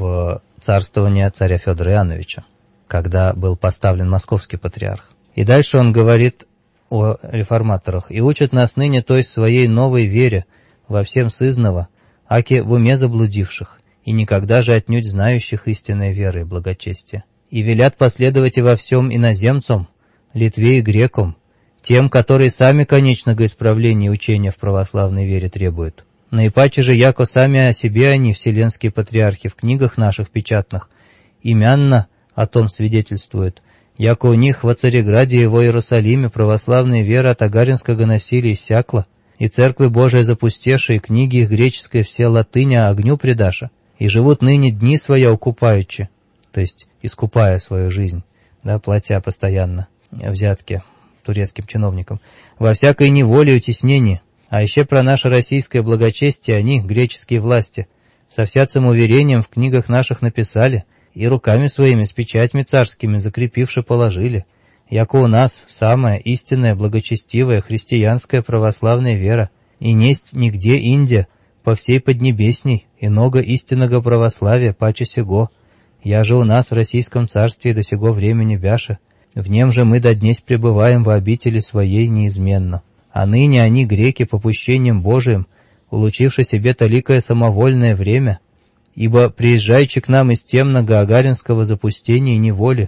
в царствование царя Федора Иоанновича, когда был поставлен московский патриарх. И дальше он говорит о реформаторах. «И учат нас ныне той своей новой вере во всем сызново, аки в уме заблудивших, и никогда же отнюдь знающих истинной веры и благочестия. И велят последовать и во всем иноземцам, Литве и грекам, тем, которые сами конечного исправления учения в православной вере требуют. Наипаче же, яко сами о себе они, вселенские патриархи, в книгах наших печатных, имянно о том свидетельствуют, яко у них во Цареграде и во Иерусалиме православная вера от агаринского насилия иссякла, и церквы Божия запустеша, и книги их греческие все латыня огню предаша, и живут ныне дни своя укупаючи, то есть искупая свою жизнь, да, платя постоянно взятки турецким чиновникам, во всякой неволе и утеснении, а еще про наше российское благочестие они, греческие власти, со всяким уверением в книгах наших написали, и руками своими с печатьми царскими закрепивши положили, яко у нас самая истинная, благочестивая христианская православная вера, и несть нигде Индия, по всей Поднебесней, иного истинного православия паче сего, я же у нас в Российском царстве до сего времени бяше, в нем же мы до днесь пребываем во обители своей неизменно, а ныне они, греки, попущением Божиим, улучивши себе толикое самовольное время, ибо приезжаючи к нам из темного агаринского запустения и неволи,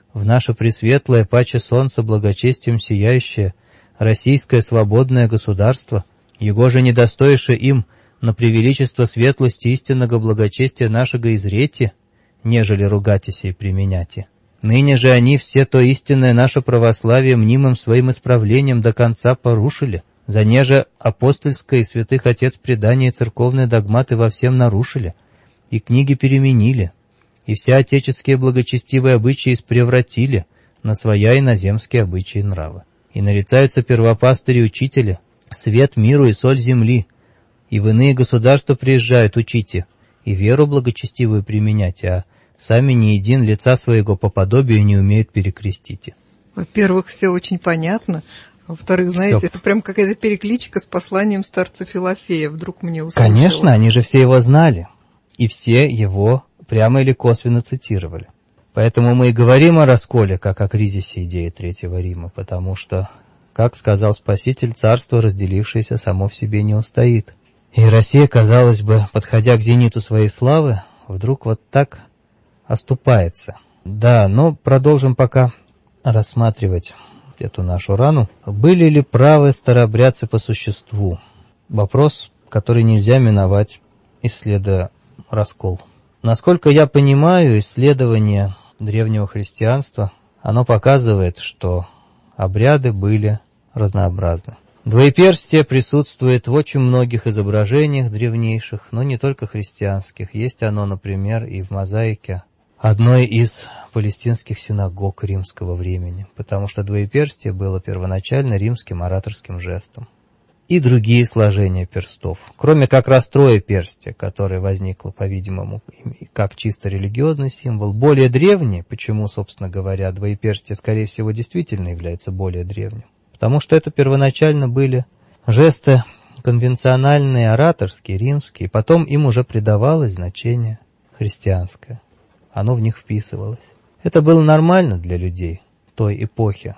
в наше пресветлое паче солнца благочестием сияющее российское свободное государство, его же недостоише им на превеличество светлости истинного благочестия нашего изрети, нежели ругатися и применяти. Ныне же они все то истинное наше православие мнимым своим исправлением до конца порушили, за неже апостольское и святых отец предания церковные догматы во всем нарушили, и книги переменили, и все отеческие благочестивые обычаи испревратили на своя иноземские обычаи и нравы. И нарицаются первопастыри и учители, свет миру и соль земли, и в иные государства приезжают учите, и веру благочестивую применять, а сами ни един лица своего по подобию не умеют перекрестить. Во-первых, все очень понятно. Во-вторых, знаете, Все. это прям какая-то перекличка с посланием старца Филофея. Вдруг мне услышалось. Конечно, они же все его знали, и все его прямо или косвенно цитировали. Поэтому мы и говорим о расколе, как о кризисе идеи Третьего Рима, потому что, как сказал Спаситель, царство, разделившееся, само в себе не устоит. И Россия, казалось бы, подходя к зениту своей славы, вдруг вот так оступается. Да, но продолжим пока рассматривать эту нашу рану. Были ли правы старообрядцы по существу? Вопрос, который нельзя миновать, исследуя раскол. Насколько я понимаю, исследование древнего христианства, оно показывает, что обряды были разнообразны. Двоеперстие присутствует в очень многих изображениях древнейших, но не только христианских. Есть оно, например, и в мозаике одной из палестинских синагог римского времени, потому что двоеперстие было первоначально римским ораторским жестом. И другие сложения перстов, кроме как раз троеперстия, которое возникло, по-видимому, как чисто религиозный символ, более древний. Почему, собственно говоря, двоеперстие, скорее всего, действительно является более древним? Потому что это первоначально были жесты конвенциональные, ораторские, римские, потом им уже придавалось значение христианское. Оно в них вписывалось. Это было нормально для людей той эпохи.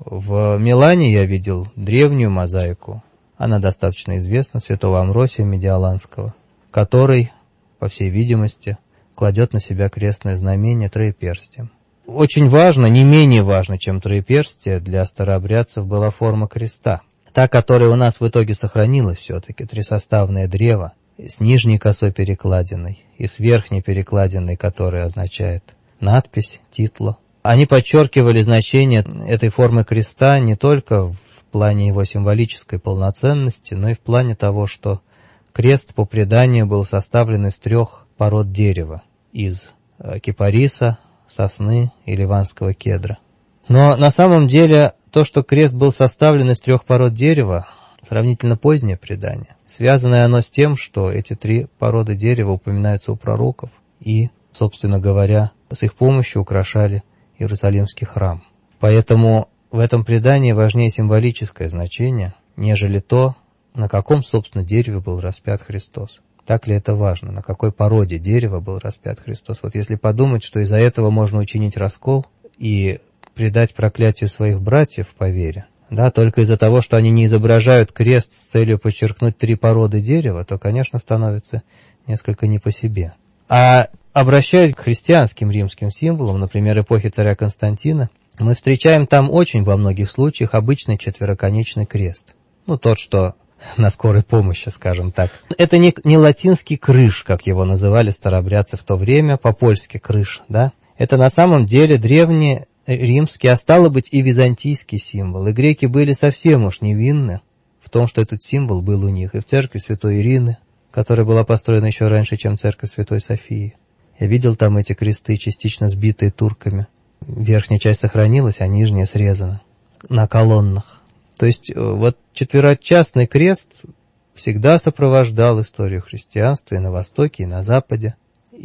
В Милане я видел древнюю мозаику, она достаточно известна, святого Амвросия Медиаланского, который, по всей видимости, кладет на себя крестное знамение троеперстием. Очень важно, не менее важно, чем троеперстие, для старообрядцев была форма креста. Та, которая у нас в итоге сохранилась все-таки, трисоставное древо, с нижней косой перекладиной и с верхней перекладиной, которая означает надпись, титло. Они подчеркивали значение этой формы креста не только в плане его символической полноценности, но и в плане того, что крест по преданию был составлен из трех пород дерева, из кипариса, сосны и ливанского кедра. Но на самом деле то, что крест был составлен из трех пород дерева, сравнительно позднее предание. Связано оно с тем, что эти три породы дерева упоминаются у пророков и, собственно говоря, с их помощью украшали Иерусалимский храм. Поэтому в этом предании важнее символическое значение, нежели то, на каком, собственно, дереве был распят Христос. Так ли это важно, на какой породе дерева был распят Христос? Вот если подумать, что из-за этого можно учинить раскол и предать проклятию своих братьев по вере, да, только из-за того, что они не изображают крест с целью подчеркнуть три породы дерева, то, конечно, становится несколько не по себе. А обращаясь к христианским римским символам, например, эпохи царя Константина, мы встречаем там очень во многих случаях обычный четвероконечный крест. Ну, тот, что на скорой помощи, скажем так. Это не, не латинский крыш, как его называли старообрядцы в то время, по-польски крыш, да. Это на самом деле древний римский, а стало быть и византийский символ. И греки были совсем уж невинны в том, что этот символ был у них. И в церкви святой Ирины, которая была построена еще раньше, чем церковь святой Софии. Я видел там эти кресты, частично сбитые турками. Верхняя часть сохранилась, а нижняя срезана на колоннах. То есть вот четверочастный крест всегда сопровождал историю христианства и на Востоке, и на Западе.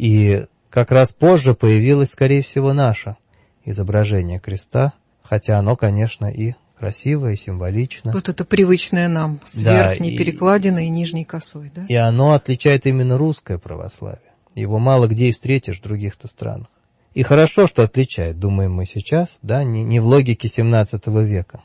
И как раз позже появилось, скорее всего, наше изображение креста, хотя оно, конечно, и красивое, и символично. Вот это привычное нам, с да, верхней и, перекладиной и нижней косой, да? И оно отличает именно русское православие. Его мало где и встретишь в других-то странах. И хорошо, что отличает, думаем мы сейчас, да, не, не в логике семнадцатого века,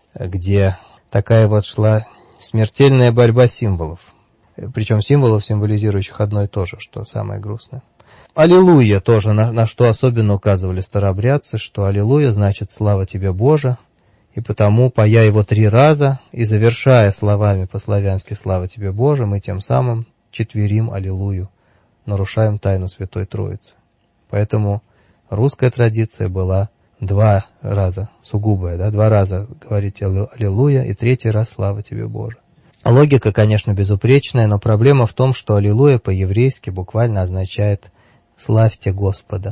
где такая вот шла смертельная борьба символов. Причем символов, символизирующих одно и то же, что самое грустное. Аллилуйя тоже, на, на что особенно указывали старообрядцы, что аллилуйя значит «слава тебе, Боже», и потому, поя его три раза и завершая словами по-славянски «слава тебе, Боже», мы тем самым четверим аллилуйю, нарушаем тайну Святой Троицы. Поэтому русская традиция была два раза, сугубая, да, два раза говорить аллилуйя и третий раз «слава тебе, Боже». Логика, конечно, безупречная, но проблема в том, что аллилуйя по-еврейски буквально означает «славьте Господа».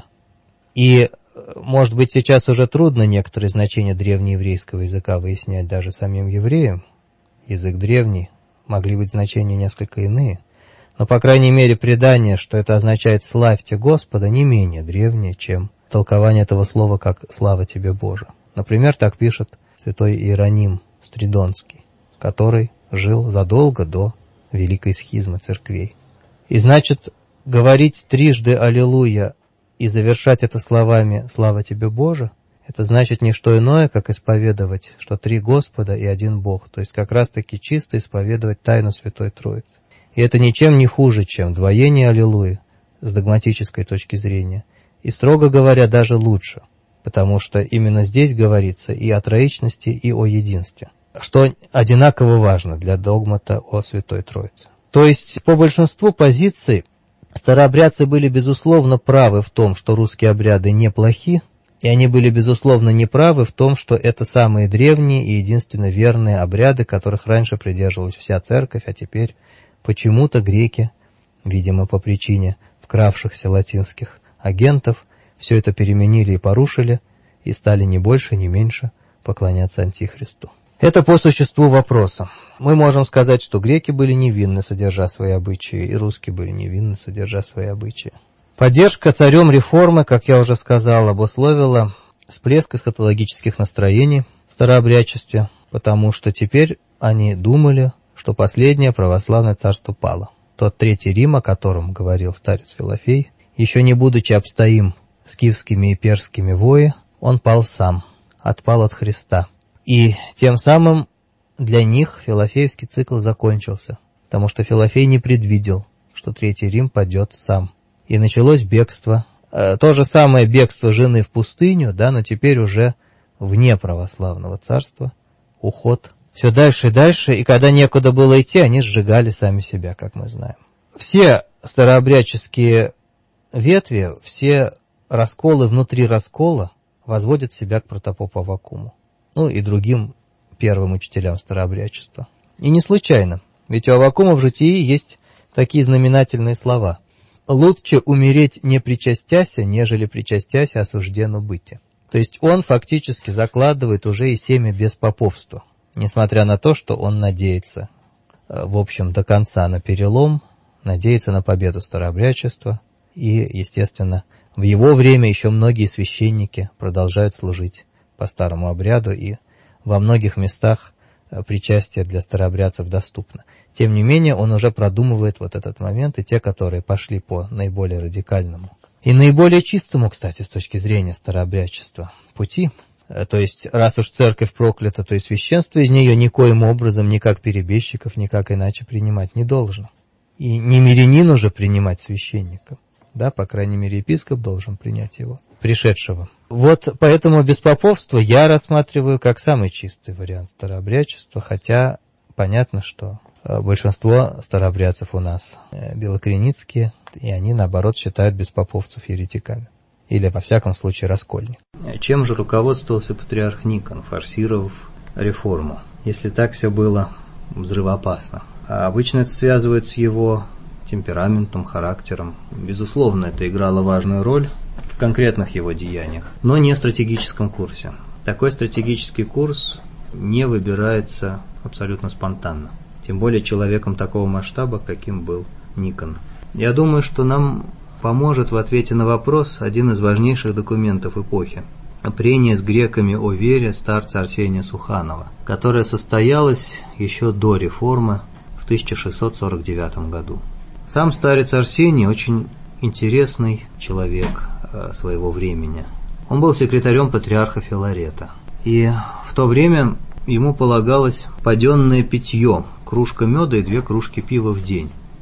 И, может быть, сейчас уже трудно некоторые значения древнееврейского языка выяснять даже самим евреям. Язык древний, могли быть значения несколько иные. Но, по крайней мере, предание, что это означает «славьте Господа», не менее древнее, чем толкование этого слова как «слава тебе, Боже». Например, так пишет святой Иероним Стридонский, который жил задолго до Великой Схизмы церквей. И значит, говорить трижды «Аллилуйя» и завершать это словами «Слава тебе, Боже» — это значит не что иное, как исповедовать, что три Господа и один Бог, то есть как раз-таки чисто исповедовать тайну Святой Троицы. И это ничем не хуже, чем двоение «Аллилуйя» с догматической точки зрения, и, строго говоря, даже лучше, потому что именно здесь говорится и о троичности, и о единстве, что одинаково важно для догмата о Святой Троице. То есть, по большинству позиций, старообрядцы были, безусловно, правы в том, что русские обряды неплохи, и они были, безусловно, неправы в том, что это самые древние и единственно верные обряды, которых раньше придерживалась вся церковь, а теперь почему-то греки, видимо, по причине вкравшихся латинских агентов, все это переменили и порушили, и стали ни больше, ни меньше поклоняться Антихристу. Это по существу вопроса. Мы можем сказать, что греки были невинны, содержа свои обычаи, и русские были невинны, содержа свои обычаи. Поддержка царем реформы, как я уже сказал, обусловила всплеск эсхатологических настроений в старообрядчестве, потому что теперь они думали, что последнее православное царство пало. Тот Третий Рим, о котором говорил старец Филофей, еще не будучи обстоим скифскими и перскими вои, он пал сам, отпал от Христа. И тем самым для них Филофеевский цикл закончился, потому что Филофей не предвидел, что Третий Рим падет сам. И началось бегство. То же самое бегство жены в пустыню, да, но теперь уже вне православного царства, уход. Все дальше и дальше, и когда некуда было идти, они сжигали сами себя, как мы знаем. Все старообрядческие ветви, все расколы внутри раскола возводят себя к протопопу Аввакуму, ну и другим первым учителям старообрядчества. И не случайно, ведь у Аввакума в житии есть такие знаменательные слова: «Лучше умереть не причастяся, нежели причастяся осуждену быти». То есть он фактически закладывает уже и семя беспоповства, несмотря на то, что он надеется, в общем, до конца на перелом, надеется на победу старообрядчества, и, естественно, в его время еще многие священники продолжают служить по старому обряду, и во многих местах причастие для старообрядцев доступно. Тем не менее, он уже продумывает вот этот момент, и те, которые пошли по наиболее радикальному и наиболее чистому, кстати, с точки зрения старообрядчества, пути, то есть, раз уж церковь проклята, то и священство из нее никоим образом, ни как перебежчиков, никак иначе принимать не должно. И не мирянин уже принимать священника, да, по крайней мере, епископ должен принять его, пришедшего. Вот поэтому беспоповство я рассматриваю как самый чистый вариант старообрядчества, хотя понятно, что большинство старообрядцев у нас белокреницкие, и они, наоборот, считают беспоповцев еретиками. Или, во всяком случае, раскольник. Чем же руководствовался патриарх Никон, форсировав реформу? Если так все было взрывоопасно. А обычно это связывает с его темпераментом, характером. Безусловно, это играло важную роль в конкретных его деяниях, но не в стратегическом курсе. Такой стратегический курс не выбирается абсолютно спонтанно. Тем более человеком такого масштаба, каким был Никон. Я думаю, что нам поможет в ответе на вопрос один из важнейших документов эпохи – прение с греками о вере старца Арсения Суханова, которое состоялось еще до реформы в тысяча шестьсот сорок девятом году. Сам старец Арсений очень интересный человек своего времени. Он был секретарем патриарха Филарета, и в то время ему полагалось паденное питье – кружка меда и две кружки пива в день.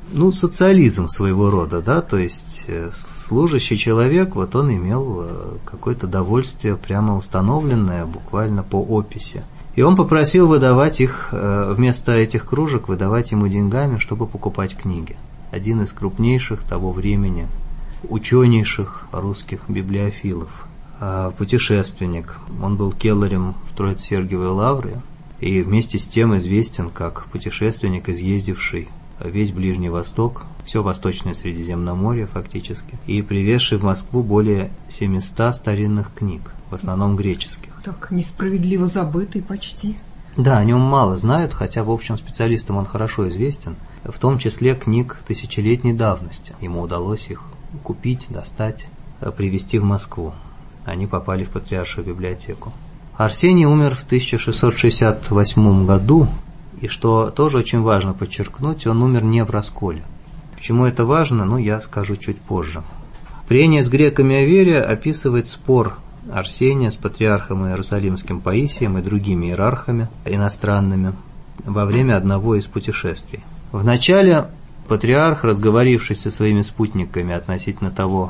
ну, социализм своего рода, да, то есть служащий человек, вот он имел какое-то довольствие прямо установленное, буквально по описи. И он попросил выдавать их, вместо этих кружек, выдавать ему деньгами, чтобы покупать книги. Один из крупнейших того времени, ученейших русских библиофилов, путешественник. Он был келарем в Троице-Сергиевой лавре и вместе с тем известен как путешественник, изъездивший весь Ближний Восток, все Восточное Средиземноморье фактически, и привезший в Москву более семисот старинных книг, в основном греческих. Так, несправедливо забытый почти. Да, о нем мало знают, хотя, в общем, специалистам он хорошо известен, в том числе книг тысячелетней давности. Ему удалось их купить, достать, привезти в Москву. Они попали в Патриаршую библиотеку. Арсений умер в тысяча шестьсот шестьдесят восьмом году, и что тоже очень важно подчеркнуть, он умер не в расколе. Почему это важно, ну, я скажу чуть позже. Прения с греками о вере описывает спор Арсения с патриархом Иерусалимским Паисием и другими иерархами иностранными во время одного из путешествий. Вначале патриарх, разговорившись со своими спутниками относительно того,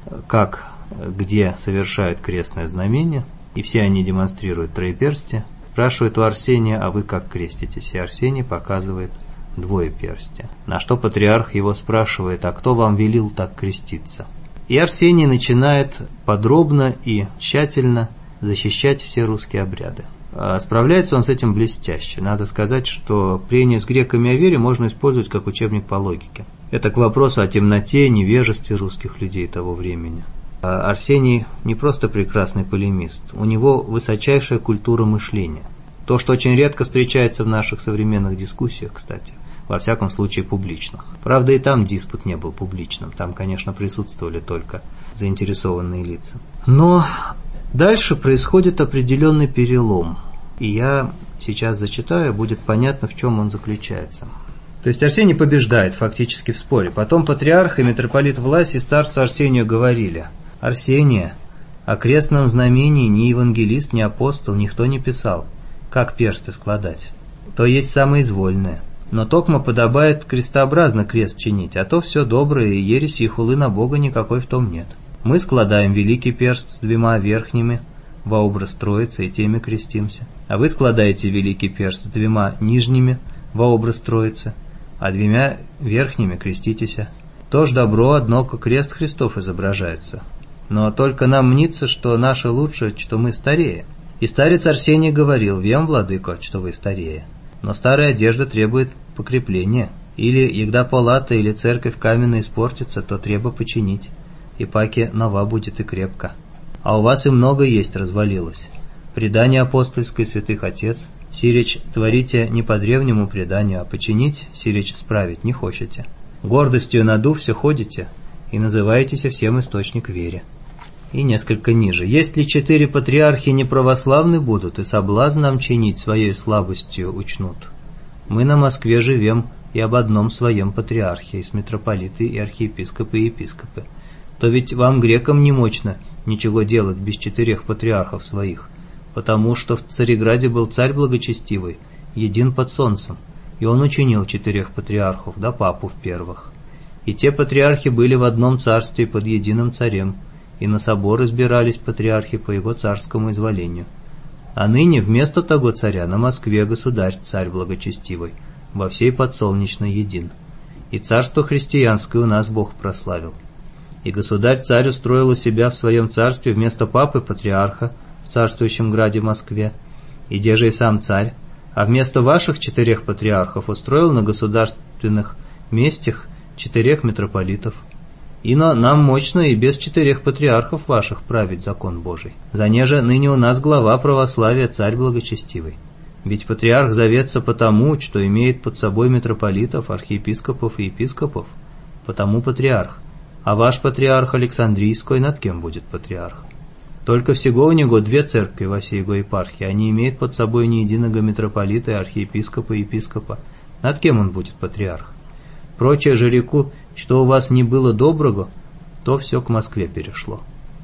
как, где совершают крестное знамение, и все они демонстрируют троеперстие, спрашивает у Арсения: а вы как креститесь? И Арсений показывает двоеперстие. На что патриарх его спрашивает: а кто вам велел так креститься? И Арсений начинает подробно и тщательно защищать все русские обряды. Справляется он с этим блестяще. Надо сказать, что прения с греками о вере можно использовать как учебник по логике. Это к вопросу о темноте, невежестве русских людей того времени. Арсений не просто прекрасный полемист, у него высочайшая культура мышления. То, что очень редко встречается в наших современных дискуссиях, кстати, во всяком случае публичных. Правда, и там диспут не был публичным, там, конечно, присутствовали только заинтересованные лица. Но дальше происходит определенный перелом, и я сейчас зачитаю, будет понятно, в чем он заключается. То есть Арсений побеждает фактически в споре. Потом патриарх и митрополит Власий старцу Арсению говорили: «Арсения, о крестном знамении ни евангелист, ни апостол никто не писал, как персты складать, то есть самоизвольное. Но токмо подобает крестообразно крест чинить, а то все доброе, и ереси и хулы на Бога никакой в том нет. Мы складаем великий перст с двумя верхними во образ Троицы и теми крестимся, а вы складаете великий перст с двумя нижними во образ Троицы, а двумя верхними креститесь. Тоже добро, однако крест Христов изображается. Но только нам мнится, что наше лучше, что мы старее. И старец Арсений говорил: вем, владыко, что вы старее. Но старая одежда требует покрепления. Или, егда палата или церковь каменная испортится, то треба починить. И паки нова будет и крепко. А у вас и много есть развалилось. Предание апостольское святых отец. Сиречь творите не по древнему преданию, а починить, сиречь справить не хочете. Гордостью надув все ходите, и называетесь всем источник вере». И несколько ниже. «Если четыре патриархи неправославны будут, и соблазн нам чинить своей слабостью учнут, мы на Москве живем и об одном своем патриархе, и с митрополиты, и архиепископы, и епископы. То ведь вам, грекам, не мощно ничего делать без четырех патриархов своих, потому что в Цареграде был царь благочестивый, един под солнцем, и он учинил четырех патриархов, да папу в первых. И те патриархи были в одном царстве под единым царем, и на собор избирались патриархи по его царскому изволению. А ныне вместо того царя на Москве государь, царь благочестивый, во всей подсолнечной един. И царство христианское у нас Бог прославил. И государь-царь устроил у себя в своем царстве вместо папы-патриарха в царствующем граде Москве, и де же и сам царь, а вместо ваших четырех патриархов устроил на государственных местах четырех митрополитов. Ино нам мощно и без четырех патриархов ваших править закон Божий. Занеже ныне у нас глава православия, царь благочестивый. Ведь патриарх зовется потому, что имеет под собой митрополитов, архиепископов и епископов, потому патриарх. А ваш патриарх Александрийской над кем будет патриарх? Только всего у него две церкви во всей его епархии, они имеют под собой ни единого митрополита, архиепископа и епископа. Над кем он будет патриарх? Прочее же реку, что у вас не было доброго, то все к Москве перешло.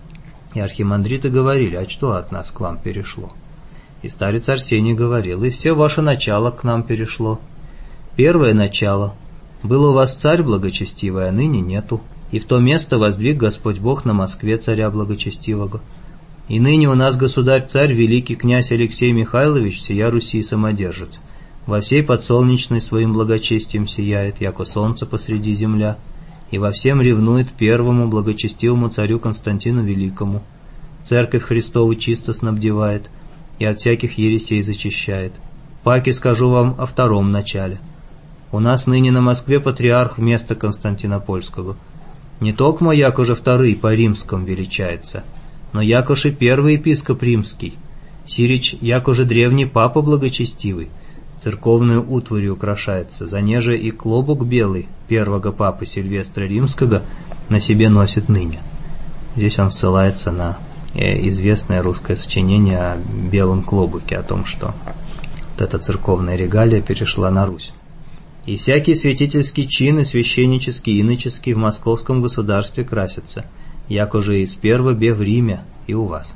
И архимандриты говорили: а что от нас к вам перешло? И старец Арсений говорил: и все ваше начало к нам перешло. Первое начало, Был у вас царь благочестивый, а ныне нету. И в то место воздвиг Господь Бог на Москве царя благочестивого. И ныне у нас государь-царь, великий князь Алексей Михайлович, сия Руси самодержец. Во всей подсолнечной своим благочестием сияет, яко солнце посреди земля, и во всем ревнует первому благочестивому царю Константину Великому. Церковь Христову чисто снабдевает и от всяких ересей зачищает. Паки скажу вам о втором начале. У нас ныне на Москве патриарх вместо Константинопольского. Не токмо якоже вторый по римском величается, но якоже первый епископ римский, сирич якоже древний папа благочестивый, церковную утварью украшается, занеже и клобук белый первого папы Сильвестра Римского на себе носит ныне. Здесь он ссылается на известное русское сочинение о белом клобуке, о том, что вот эта церковная регалия перешла на Русь. И всякий святительский чин и священнический, иноческий в московском государстве красится, якоже из первого бе в Риме и у вас.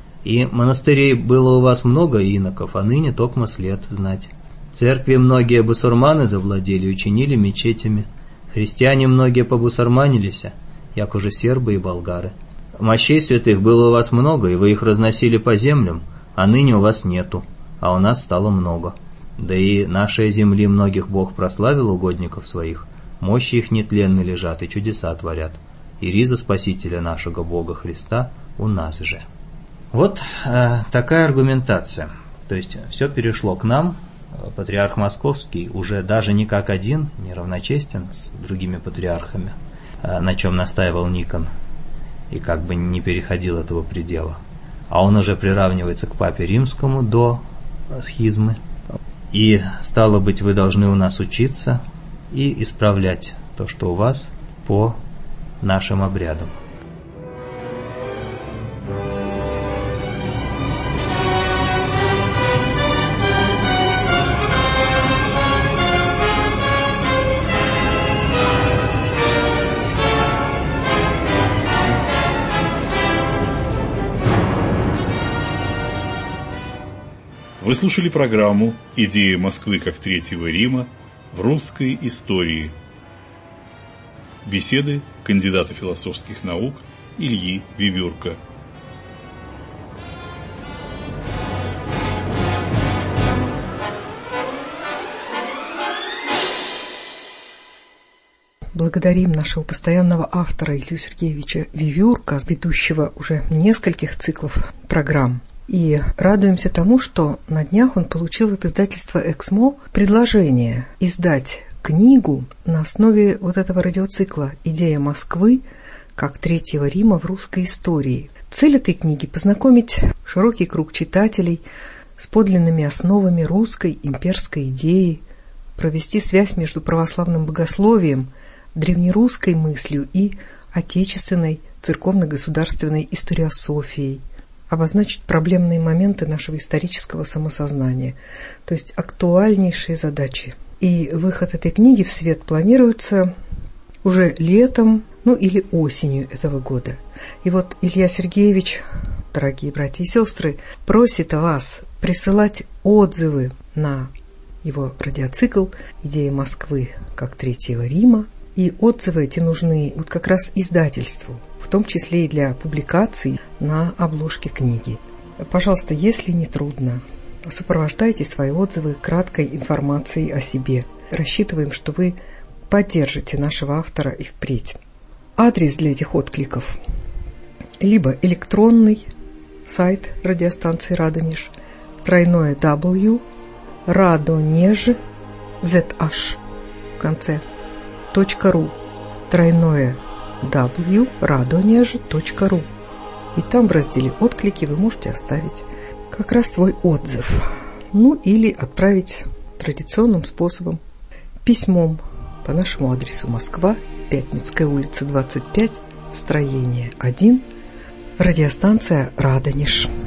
И монастырей было у вас много иноков, а ныне токмо след знать. Церкви многие бусурманы завладели, учинили мечетями. Христиане многие побусурманились, якоже сербы и болгары. Мощей святых было у вас много, и вы их разносили по землям, а ныне у вас нету, а у нас стало много. Да и нашей земли многих Бог прославил угодников своих, мощи их нетленны лежат и чудеса творят. И риза Спасителя нашего Бога Христа у нас же. Вот э, такая аргументация. То есть все перешло к нам. Патриарх Московский уже даже не как один, не равночестен с другими патриархами, э, на чем настаивал Никон, и как бы не переходил этого предела. А он уже приравнивается к Папе Римскому до схизмы. И, стало быть, вы должны у нас учиться и исправлять то, что у вас, по нашим обрядам. Вы слушали программу «Идея Москвы как Третьего Рима в русской истории». Беседы кандидата философских наук Ильи Вивюрка. Благодарим нашего постоянного автора Илью Сергеевича Вивюрка, ведущего уже нескольких циклов программ. И радуемся тому, что на днях он получил от издательства «Эксмо» предложение издать книгу на основе вот этого радиоцикла «Идея Москвы как Третьего Рима в русской истории». Цель этой книги – познакомить широкий круг читателей с подлинными основами русской имперской идеи, провести связь между православным богословием, древнерусской мыслью и отечественной церковно-государственной историософией, обозначить проблемные моменты нашего исторического самосознания, то есть актуальнейшие задачи. И выход этой книги в свет планируется уже летом, ну или осенью этого года. И вот Илья Сергеевич, дорогие братья и сестры, просит вас присылать отзывы на его радиоцикл «Идея Москвы как Третьего Рима». И отзывы эти нужны вот как раз издательству, в том числе и для публикаций на обложке книги. Пожалуйста, если не трудно, сопровождайте свои отзывы краткой информацией о себе. Рассчитываем, что вы поддержите нашего автора и впредь. Адрес для этих откликов – либо электронный сайт радиостанции «Радонеж», тройное W, радонеж, zh в конце, .ру, тройное W, радонеж.ру. И там в разделе «Отклики» вы можете оставить как раз свой отзыв. Ну или отправить традиционным способом письмом по нашему адресу: Москва, Пятницкая улица, двадцать пять, строение один, радиостанция «Радонеж».